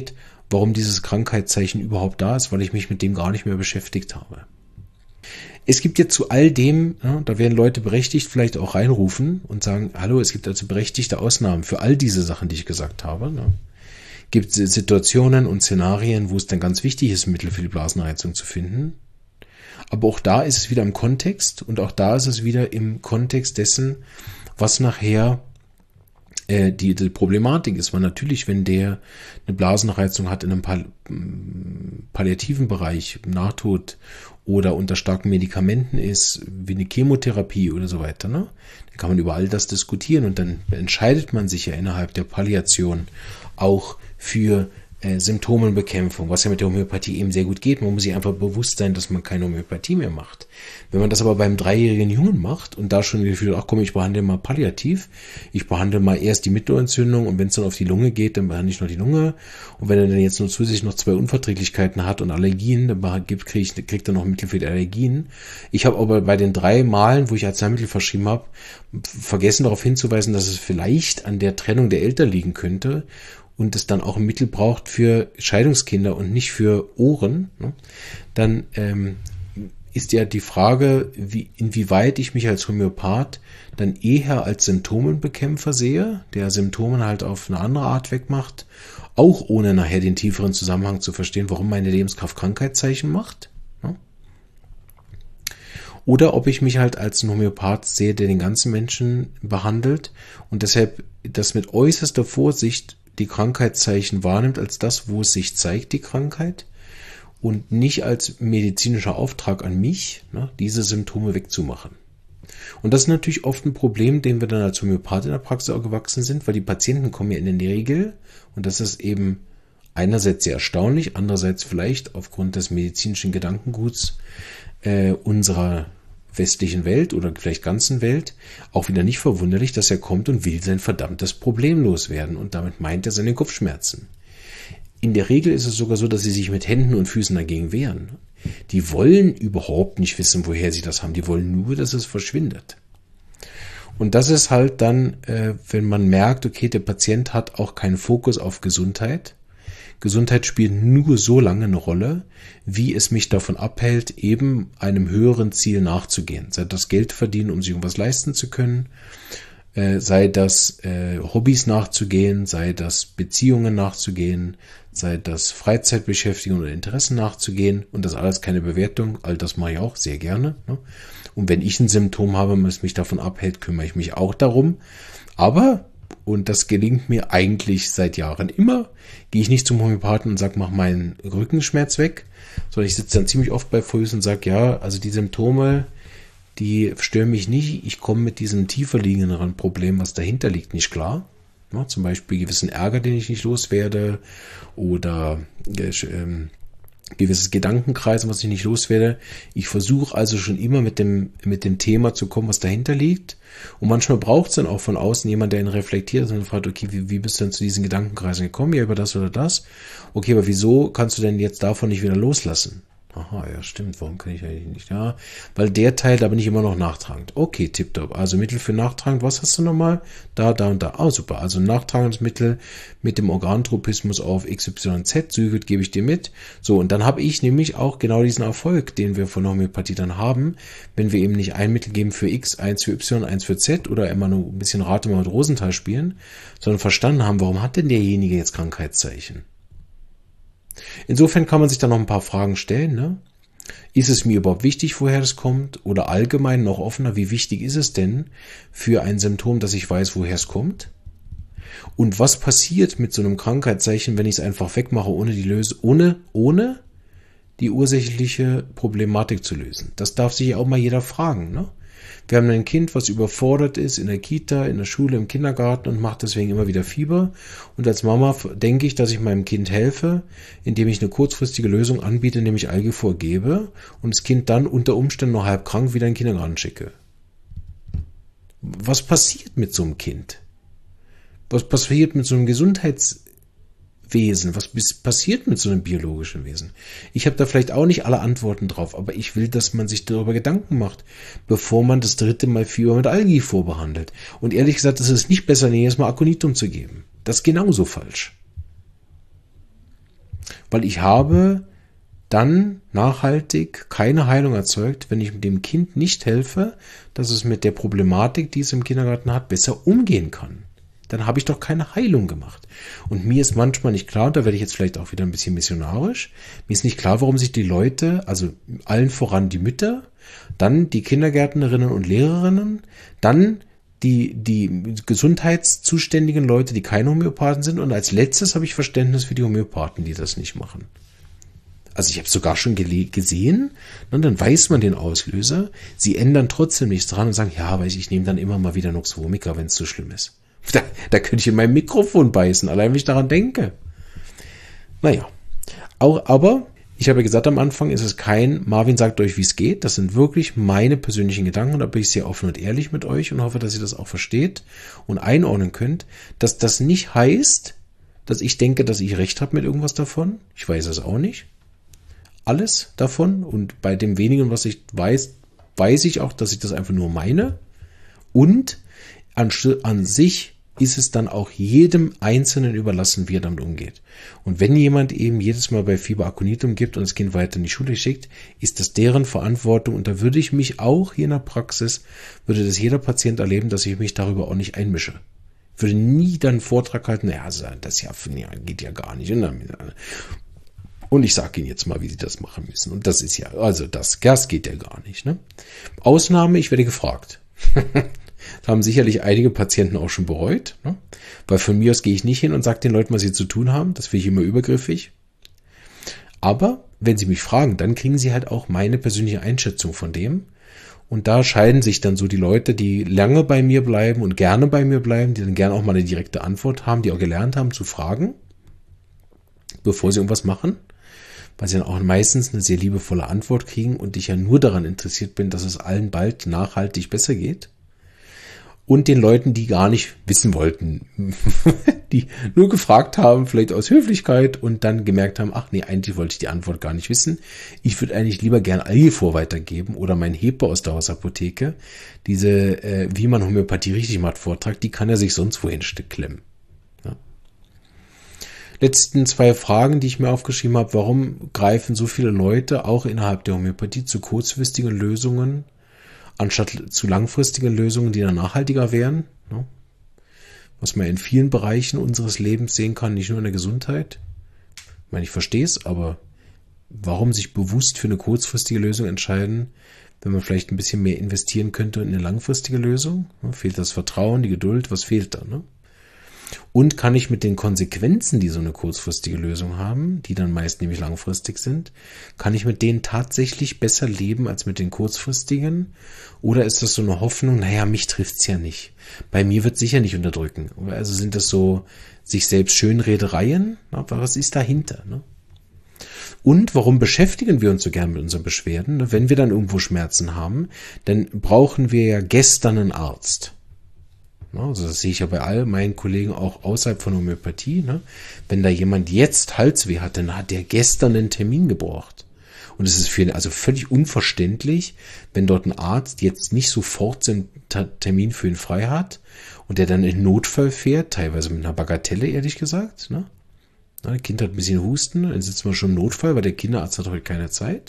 warum dieses Krankheitszeichen überhaupt da ist, weil ich mich mit dem gar nicht mehr beschäftigt habe. Es gibt jetzt zu all dem, ja, da werden Leute berechtigt vielleicht auch reinrufen und sagen, hallo, es gibt also berechtigte Ausnahmen für all diese Sachen, die ich gesagt habe. Ne? Gibt es Situationen und Szenarien, wo es dann ganz wichtig ist, Mittel für die Blasenreizung zu finden. Aber auch da ist es wieder im Kontext und auch da ist es wieder im Kontext dessen, was nachher äh, die, die Problematik ist. Weil natürlich, wenn der eine Blasenreizung hat in einem Pal- palliativen Bereich, im Nahtod oder unter starken Medikamenten ist, wie eine Chemotherapie oder so weiter, ne? Da kann man über all das diskutieren und dann entscheidet man sich ja innerhalb der Palliation auch für äh, Symptomenbekämpfung, was ja mit der Homöopathie eben sehr gut geht. Man muss sich einfach bewusst sein, dass man keine Homöopathie mehr macht. Wenn man das aber beim dreijährigen Jungen macht und da schon gefühlt, ach komm, ich behandle mal palliativ, ich behandle mal erst die Mittelohrentzündung und wenn es dann auf die Lunge geht, dann behandle ich noch die Lunge und wenn er dann jetzt nur zusätzlich noch zwei Unverträglichkeiten hat und Allergien, dann kriegt, kriegt er noch Mittel für die Allergien. Ich habe aber bei den drei Malen, wo ich Arzneimittel verschrieben habe, vergessen darauf hinzuweisen, dass es vielleicht an der Trennung der Eltern liegen könnte und es dann auch ein Mittel braucht für Scheidungskinder und nicht für Ohren, ne? Dann ähm, ist ja die Frage, wie, inwieweit ich mich als Homöopath dann eher als Symptomenbekämpfer sehe, der Symptome halt auf eine andere Art wegmacht, auch ohne nachher den tieferen Zusammenhang zu verstehen, warum meine Lebenskraft Krankheitszeichen macht. Ne? Oder ob ich mich halt als ein Homöopath sehe, der den ganzen Menschen behandelt und deshalb das mit äußerster Vorsicht die Krankheitszeichen wahrnimmt als das, wo es sich zeigt, die Krankheit, und nicht als medizinischer Auftrag an mich, ne, diese Symptome wegzumachen. Und das ist natürlich oft ein Problem, dem wir dann als Homöopath in der Praxis auch gewachsen sind, weil die Patienten kommen ja in der Regel, und das ist eben einerseits sehr erstaunlich, andererseits vielleicht aufgrund des medizinischen Gedankenguts äh, unserer westlichen Welt oder vielleicht ganzen Welt auch wieder nicht verwunderlich, dass er kommt und will sein verdammtes Problem loswerden und damit meint er seine Kopfschmerzen. In der Regel ist es sogar so, dass sie sich mit Händen und Füßen dagegen wehren. Die wollen überhaupt nicht wissen, woher sie das haben. Die wollen nur, dass es verschwindet. Und das ist halt dann, äh, wenn man merkt, okay, der Patient hat auch keinen Fokus auf Gesundheit. Gesundheit spielt nur so lange eine Rolle, wie es mich davon abhält, eben einem höheren Ziel nachzugehen. Sei das Geld verdienen, um sich irgendwas leisten zu können, äh, sei das äh, Hobbys nachzugehen, sei das Beziehungen nachzugehen, sei das Freizeitbeschäftigung oder Interessen nachzugehen und das alles keine Bewertung, all das mache ich auch sehr gerne. Ne? Und wenn ich ein Symptom habe, was mich davon abhält, kümmere ich mich auch darum. Aber, und das gelingt mir eigentlich seit Jahren immer, gehe ich nicht zum Homöopathen und sage, mach meinen Rückenschmerz weg, sondern ich sitze dann ziemlich oft bei Fuß und sage, ja, also die Symptome, die stören mich nicht, ich komme mit diesem tiefer liegenderen Problem, was dahinter liegt, nicht klar. Ja, zum Beispiel gewissen Ärger, den ich nicht loswerde oder äh, ähm, gewisses Gedankenkreisen, was ich nicht loswerde. Ich versuche also schon immer mit dem mit dem Thema zu kommen, was dahinter liegt. Und manchmal braucht es dann auch von außen jemand, der ihn reflektiert und fragt, okay, wie, wie bist du denn zu diesen Gedankenkreisen gekommen? Ja, über das oder das. Okay, aber wieso kannst du denn jetzt davon nicht wieder loslassen? Aha, ja, stimmt. Warum kann ich eigentlich nicht? Ja, weil der Teil aber nicht immer noch nachtragend. Okay, tipptopp. Also Mittel für nachtragend. Was hast du nochmal? Da, da und da. Oh, super. Also nachtragendes Mittel mit dem Organtropismus auf X Y Z. Sügelt gebe ich dir mit. So, und dann habe ich nämlich auch genau diesen Erfolg, den wir von der Homöopathie dann haben, wenn wir eben nicht ein Mittel geben für X, eins für Y, eins für Z oder immer nur ein bisschen Rate mal mit Rosenthal spielen, sondern verstanden haben, warum hat denn derjenige jetzt Krankheitszeichen? Insofern kann man sich da noch ein paar Fragen stellen. Ne? Ist es mir überhaupt wichtig, woher das kommt? Oder allgemein noch offener, wie wichtig ist es denn für ein Symptom, dass ich weiß, woher es kommt? Und was passiert mit so einem Krankheitszeichen, wenn ich es einfach wegmache, ohne die Lösung, ohne, ohne die ursächliche Problematik zu lösen? Das darf sich ja auch mal jeder fragen. Ne? Wir haben ein Kind, was überfordert ist in der Kita, in der Schule, im Kindergarten und macht deswegen immer wieder Fieber. Und als Mama denke ich, dass ich meinem Kind helfe, indem ich eine kurzfristige Lösung anbiete, indem ich Algifor gebe und das Kind dann unter Umständen noch halb krank wieder in den Kindergarten schicke. Was passiert mit so einem Kind? Was passiert mit so einem Gesundheitswesen? Was passiert mit so einem biologischen Wesen? Ich habe da vielleicht auch nicht alle Antworten drauf, aber ich will, dass man sich darüber Gedanken macht, bevor man das dritte Mal Fieber mit Algifor behandelt. Und ehrlich gesagt, es ist nicht besser, jedes Mal Aconitum zu geben. Das ist genauso falsch. Weil ich habe dann nachhaltig keine Heilung erzeugt, wenn ich dem Kind nicht helfe, dass es mit der Problematik, die es im Kindergarten hat, besser umgehen kann. Dann habe ich doch keine Heilung gemacht. Und mir ist manchmal nicht klar, und da werde ich jetzt vielleicht auch wieder ein bisschen missionarisch, mir ist nicht klar, warum sich die Leute, also allen voran die Mütter, dann die Kindergärtnerinnen und Lehrerinnen, dann die, die gesundheitszuständigen Leute, die keine Homöopathen sind, und als letztes habe ich Verständnis für die Homöopathen, die das nicht machen. Also ich habe es sogar schon gesehen, und dann weiß man den Auslöser, sie ändern trotzdem nichts dran und sagen, ja, weiß ich, ich nehme dann immer mal wieder Nux vomica, wenn es so schlimm ist. Da, da könnte ich in mein Mikrofon beißen, allein wenn ich daran denke. Naja, auch, aber ich habe ja gesagt am Anfang, ist es kein, Marvin sagt euch, wie es geht. Das sind wirklich meine persönlichen Gedanken, und da bin ich sehr offen und ehrlich mit euch und hoffe, dass ihr das auch versteht und einordnen könnt, dass das nicht heißt, dass ich denke, dass ich recht habe mit irgendwas davon. Ich weiß es auch nicht. Alles davon, und bei dem wenigen, was ich weiß, weiß ich auch, dass ich das einfach nur meine, und an, an sich ist es dann auch jedem Einzelnen überlassen, wie er damit umgeht. Und wenn jemand eben jedes Mal bei Fieber Aconitum gibt und das Kind weiter in die Schule schickt, ist das deren Verantwortung, und da würde ich mich auch hier in der Praxis, würde das jeder Patient erleben, dass ich mich darüber auch nicht einmische. Ich würde nie dann einen Vortrag halten, naja, das ja, geht ja gar nicht. Und ich sage Ihnen jetzt mal, wie Sie das machen müssen. Und das ist ja, also das, das geht ja gar nicht. Ne? Ausnahme, ich werde gefragt. Das haben sicherlich einige Patienten auch schon bereut, ne? Weil von mir aus gehe ich nicht hin und sage den Leuten, was sie zu tun haben. Das finde ich immer übergriffig. Aber wenn sie mich fragen, dann kriegen sie halt auch meine persönliche Einschätzung von dem. Und da scheiden sich dann so die Leute, die lange bei mir bleiben und gerne bei mir bleiben, die dann gerne auch mal eine direkte Antwort haben, die auch gelernt haben zu fragen, bevor sie irgendwas machen. Weil sie dann auch meistens eine sehr liebevolle Antwort kriegen und ich ja nur daran interessiert bin, dass es allen bald nachhaltig besser geht. Und den Leuten, die gar nicht wissen wollten, die nur gefragt haben, vielleicht aus Höflichkeit, und dann gemerkt haben, ach nee, eigentlich wollte ich die Antwort gar nicht wissen. Ich würde eigentlich lieber gern Algifor weitergeben oder mein Hepe aus der Hausapotheke. Diese, äh, wie man Homöopathie richtig macht, Vortrag, die kann er sich sonst wohin klemmen. Ja. Letzten zwei Fragen, die ich mir aufgeschrieben habe: Warum greifen so viele Leute auch innerhalb der Homöopathie zu kurzfristigen Lösungen, anstatt zu langfristigen Lösungen, die dann nachhaltiger wären, ne? Was man in vielen Bereichen unseres Lebens sehen kann, nicht nur in der Gesundheit. Ich meine, ich verstehe es, aber warum sich bewusst für eine kurzfristige Lösung entscheiden, wenn man vielleicht ein bisschen mehr investieren könnte in eine langfristige Lösung? Ne? Fehlt das Vertrauen, die Geduld, was fehlt da? Ne? Und kann ich mit den Konsequenzen, die so eine kurzfristige Lösung haben, die dann meist nämlich langfristig sind, kann ich mit denen tatsächlich besser leben als mit den kurzfristigen? Oder ist das so eine Hoffnung, naja, mich trifft's ja nicht. Bei mir wird sicher nicht unterdrücken. Also sind das so sich selbst Schönredereien? Aber was ist dahinter? Ne? Und warum beschäftigen wir uns so gern mit unseren Beschwerden? Wenn wir dann irgendwo Schmerzen haben, dann brauchen wir ja gestern einen Arzt. Also das sehe ich ja bei all meinen Kollegen auch außerhalb von Homöopathie. Ne? Wenn da jemand jetzt Halsweh hat, dann hat der gestern einen Termin gebraucht. Und es ist für also völlig unverständlich, wenn dort ein Arzt jetzt nicht sofort den Termin für ihn frei hat und der dann in Notfall fährt, teilweise mit einer Bagatelle, ehrlich gesagt. Ne? Das Kind hat ein bisschen Husten, dann sitzt man schon im Notfall, weil der Kinderarzt hat heute keine Zeit.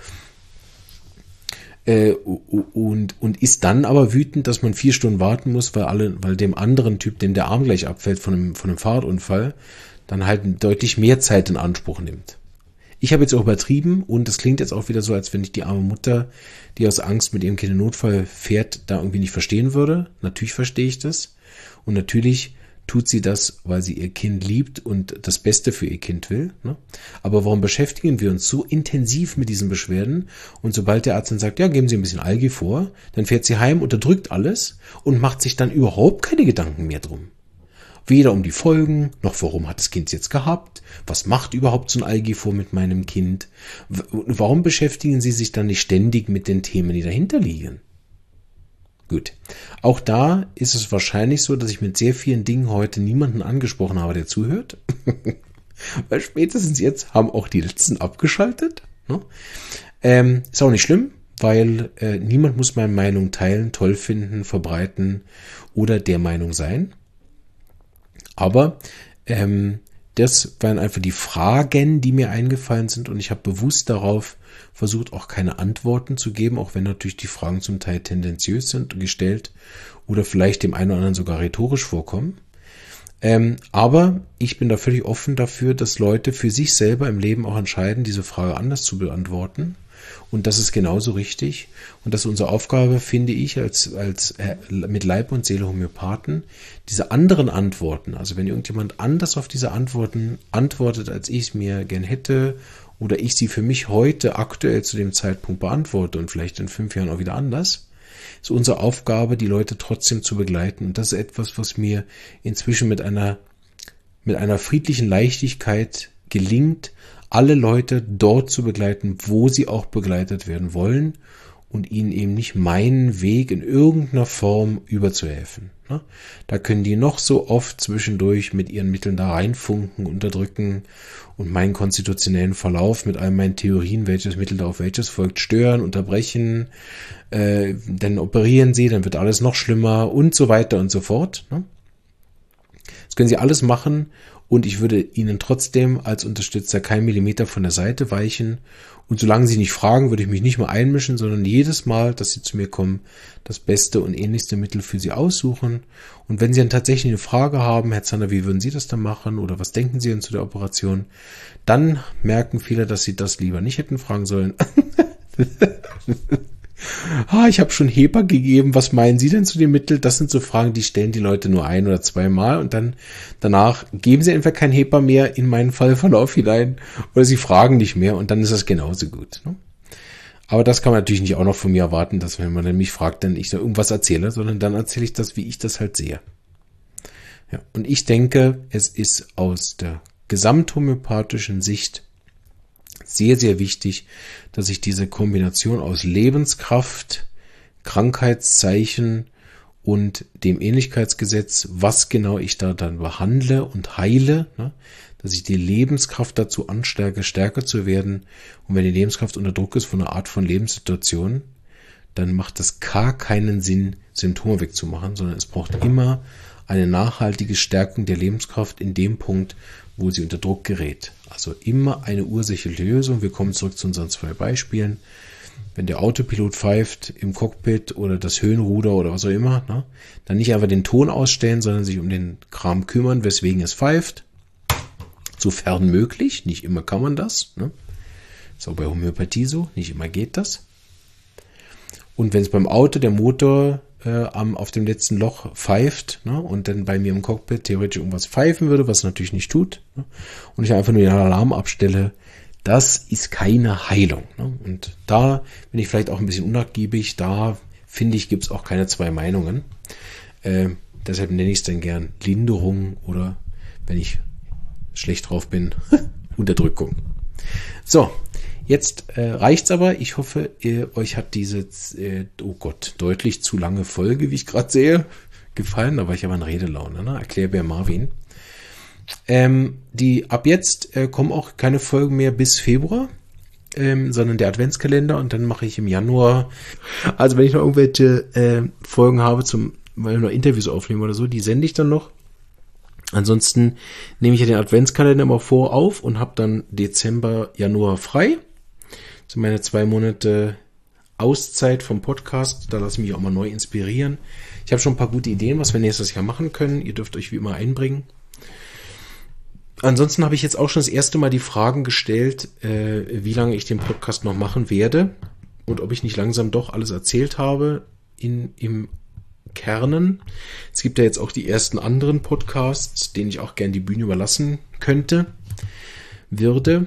Äh, und, und ist dann aber wütend, dass man vier Stunden warten muss, weil alle, weil dem anderen Typ, dem der Arm gleich abfällt von einem, von einem Fahrradunfall, dann halt deutlich mehr Zeit in Anspruch nimmt. Ich habe jetzt auch übertrieben, und es klingt jetzt auch wieder so, als wenn ich die arme Mutter, die aus Angst mit ihrem Kind in Notfall fährt, da irgendwie nicht verstehen würde. Natürlich verstehe ich das. Und natürlich tut sie das, weil sie ihr Kind liebt und das Beste für ihr Kind will. Ne? Aber warum beschäftigen wir uns so intensiv mit diesen Beschwerden? Und sobald der Arzt dann sagt, ja, geben Sie ein bisschen Algifor, dann fährt sie heim, unterdrückt alles und macht sich dann überhaupt keine Gedanken mehr drum. Weder um die Folgen, noch warum hat das Kind jetzt gehabt, was macht überhaupt so ein Algifor mit meinem Kind? Warum beschäftigen Sie sich dann nicht ständig mit den Themen, die dahinter liegen? Gut, auch da ist es wahrscheinlich so, dass ich mit sehr vielen Dingen heute niemanden angesprochen habe, der zuhört. Weil spätestens jetzt haben auch die letzten abgeschaltet. Ne? Ähm, ist auch nicht schlimm, weil äh, niemand muss meine Meinung teilen, toll finden, verbreiten oder der Meinung sein. Aber ähm, das waren einfach die Fragen, die mir eingefallen sind und ich habe bewusst darauf versucht, auch keine Antworten zu geben, auch wenn natürlich die Fragen zum Teil tendenziös sind, gestellt oder vielleicht dem einen oder anderen sogar rhetorisch vorkommen. Ähm, aber ich bin da völlig offen dafür, dass Leute für sich selber im Leben auch entscheiden, diese Frage anders zu beantworten. Und das ist genauso richtig. Und das ist unsere Aufgabe, finde ich, als, als äh, mit Leib und Seele Homöopathen, diese anderen Antworten, also wenn irgendjemand anders auf diese Antworten antwortet, als ich es mir gern hätte, oder ich sie für mich heute aktuell zu dem Zeitpunkt beantworte und vielleicht in fünf Jahren auch wieder anders, ist unsere Aufgabe, die Leute trotzdem zu begleiten. Und das ist etwas, was mir inzwischen mit einer, mit einer friedlichen Leichtigkeit gelingt, alle Leute dort zu begleiten, wo sie auch begleitet werden wollen und ihnen eben nicht meinen Weg in irgendeiner Form überzuhelfen. Da können die noch so oft zwischendurch mit ihren Mitteln da reinfunken, unterdrücken und meinen konstitutionellen Verlauf mit all meinen Theorien, welches Mittel da auf welches folgt, stören, unterbrechen, äh, dann operieren sie, dann wird alles noch schlimmer und so weiter und so fort. Das können sie alles machen. Und ich würde ihnen trotzdem als Unterstützer keinen Millimeter von der Seite weichen. Und solange sie nicht fragen, würde ich mich nicht mal einmischen, sondern jedes Mal, dass sie zu mir kommen, das beste und ähnlichste Mittel für sie aussuchen. Und wenn sie dann tatsächlich eine Frage haben, Herr Zander, wie würden Sie das dann machen? Oder was denken Sie denn zu der Operation? Dann merken viele, dass sie das lieber nicht hätten fragen sollen. Ah, ich habe schon Hepa gegeben, was meinen Sie denn zu dem Mittel? Das sind so Fragen, die stellen die Leute nur ein oder zweimal und dann danach geben sie einfach kein Hepa mehr in meinen Fallverlauf hinein oder sie fragen nicht mehr und dann ist das genauso gut. Ne? Aber das kann man natürlich nicht auch noch von mir erwarten, dass wenn man dann mich fragt, dann ich da irgendwas erzähle, sondern dann erzähle ich das, wie ich das halt sehe. Ja, und ich denke, es ist aus der gesamthomöopathischen Sicht sehr, sehr wichtig, dass ich diese Kombination aus Lebenskraft, Krankheitszeichen und dem Ähnlichkeitsgesetz, was genau ich da dann behandle und heile, ne, dass ich die Lebenskraft dazu anstärke, stärker zu werden. Und wenn die Lebenskraft unter Druck ist von einer Art von Lebenssituation, dann macht es gar keinen Sinn, Symptome wegzumachen, sondern es braucht immer eine nachhaltige Stärkung der Lebenskraft in dem Punkt, wo sie unter Druck gerät. Also immer eine ursächliche Lösung. Wir kommen zurück zu unseren zwei Beispielen. Wenn der Autopilot pfeift im Cockpit oder das Höhenruder oder was auch immer, ne, dann nicht einfach den Ton ausstellen, sondern sich um den Kram kümmern, weswegen es pfeift. Sofern möglich. Nicht immer kann man das. Ne. Ist auch bei Homöopathie so. Nicht immer geht das. Und wenn es beim Auto der Motor äh, am, auf dem letzten Loch pfeift, ne, und dann bei mir im Cockpit theoretisch irgendwas pfeifen würde, was es natürlich nicht tut, ne, und ich einfach nur den Alarm abstelle, das ist keine Heilung. Ne. Und da bin ich vielleicht auch ein bisschen unnachgiebig, da finde ich, gibt es auch keine zwei Meinungen. Äh, deshalb nenne ich es dann gern Linderung oder, wenn ich schlecht drauf bin, Unterdrückung. So, jetzt äh, reicht's aber. Ich hoffe, ihr, euch hat diese, äh, oh Gott, deutlich zu lange Folge, wie ich gerade sehe, gefallen. Da war ich aber in Redelaune, ne? Erklärbär Marvin. Ähm, die ab jetzt äh, kommen auch keine Folgen mehr bis Februar, ähm, sondern der Adventskalender und dann mache ich im Januar. Also wenn ich noch irgendwelche äh, Folgen habe, zum, weil ich noch Interviews aufnehme oder so, die sende ich dann noch. Ansonsten nehme ich ja den Adventskalender immer vor auf und habe dann Dezember, Januar frei. Das sind meine zwei Monate Auszeit vom Podcast. Da lasse ich mich auch mal neu inspirieren. Ich habe schon ein paar gute Ideen, was wir nächstes Jahr machen können. Ihr dürft euch wie immer einbringen. Ansonsten habe ich jetzt auch schon das erste Mal die Fragen gestellt, äh, wie lange ich den Podcast noch machen werde und ob ich nicht langsam doch alles erzählt habe in, im Kernen. Es gibt ja jetzt auch die ersten anderen Podcasts, denen ich auch gern die Bühne überlassen könnte, würde.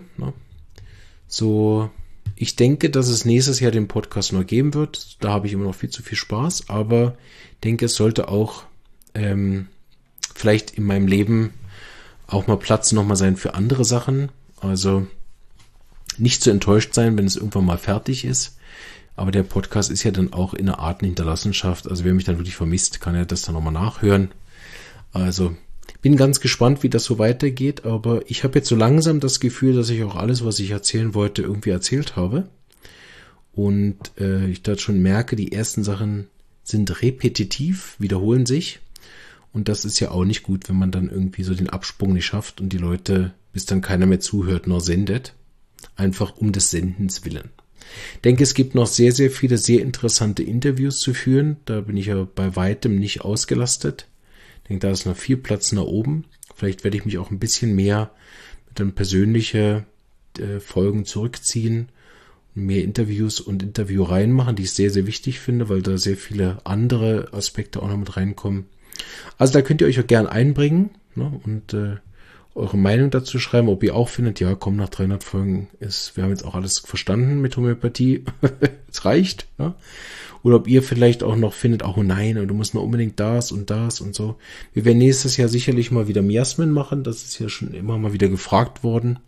So, ich denke, dass es nächstes Jahr den Podcast noch geben wird. Da habe ich immer noch viel zu viel Spaß, aber denke, es sollte auch ähm, vielleicht in meinem Leben auch mal Platz nochmal sein für andere Sachen. Also nicht zu enttäuscht sein, wenn es irgendwann mal fertig ist. Aber der Podcast ist ja dann auch in einer Art Hinterlassenschaft. Also wer mich dann wirklich vermisst, kann ja das dann nochmal nachhören. Also bin ganz gespannt, wie das so weitergeht. Aber ich habe jetzt so langsam das Gefühl, dass ich auch alles, was ich erzählen wollte, irgendwie erzählt habe. Und äh, ich dort schon merke, die ersten Sachen sind repetitiv, wiederholen sich. Und das ist ja auch nicht gut, wenn man dann irgendwie so den Absprung nicht schafft und die Leute, bis dann keiner mehr zuhört, nur sendet. Einfach um des Sendens willen. Ich denke, es gibt noch sehr, sehr viele sehr interessante Interviews zu führen. Da bin ich ja bei weitem nicht ausgelastet. Ich denke, da ist noch viel Platz nach oben. Vielleicht werde ich mich auch ein bisschen mehr mit dann persönliche äh, Folgen zurückziehen und mehr Interviews und Interviewreihen machen, die ich sehr, sehr wichtig finde, weil da sehr viele andere Aspekte auch noch mit reinkommen. Also da könnt ihr euch auch gern einbringen, ne, und äh, eure Meinung dazu schreiben, ob ihr auch findet, ja komm, nach dreihundert Folgen ist, wir haben jetzt auch alles verstanden mit Homöopathie, es reicht, ne? Oder ob ihr vielleicht auch noch findet, oh nein, du musst noch unbedingt das und das und so. Wir werden nächstes Jahr sicherlich mal wieder Miasmen machen, das ist ja schon immer mal wieder gefragt worden.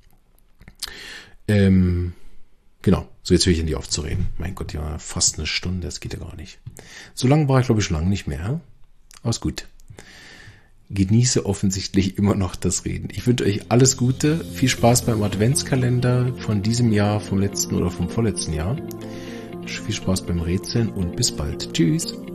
Ähm, genau, so jetzt höre ich nicht aufzureden. Mein Gott, ja, fast eine Stunde, das geht ja gar nicht. So lange war ich, glaube ich, schon lange nicht mehr, ja? Alles gut. Genieße offensichtlich immer noch das Reden. Ich wünsche euch alles Gute, viel Spaß beim Adventskalender von diesem Jahr, vom letzten oder vom vorletzten Jahr. Viel Spaß beim Rätseln und bis bald. Tschüss.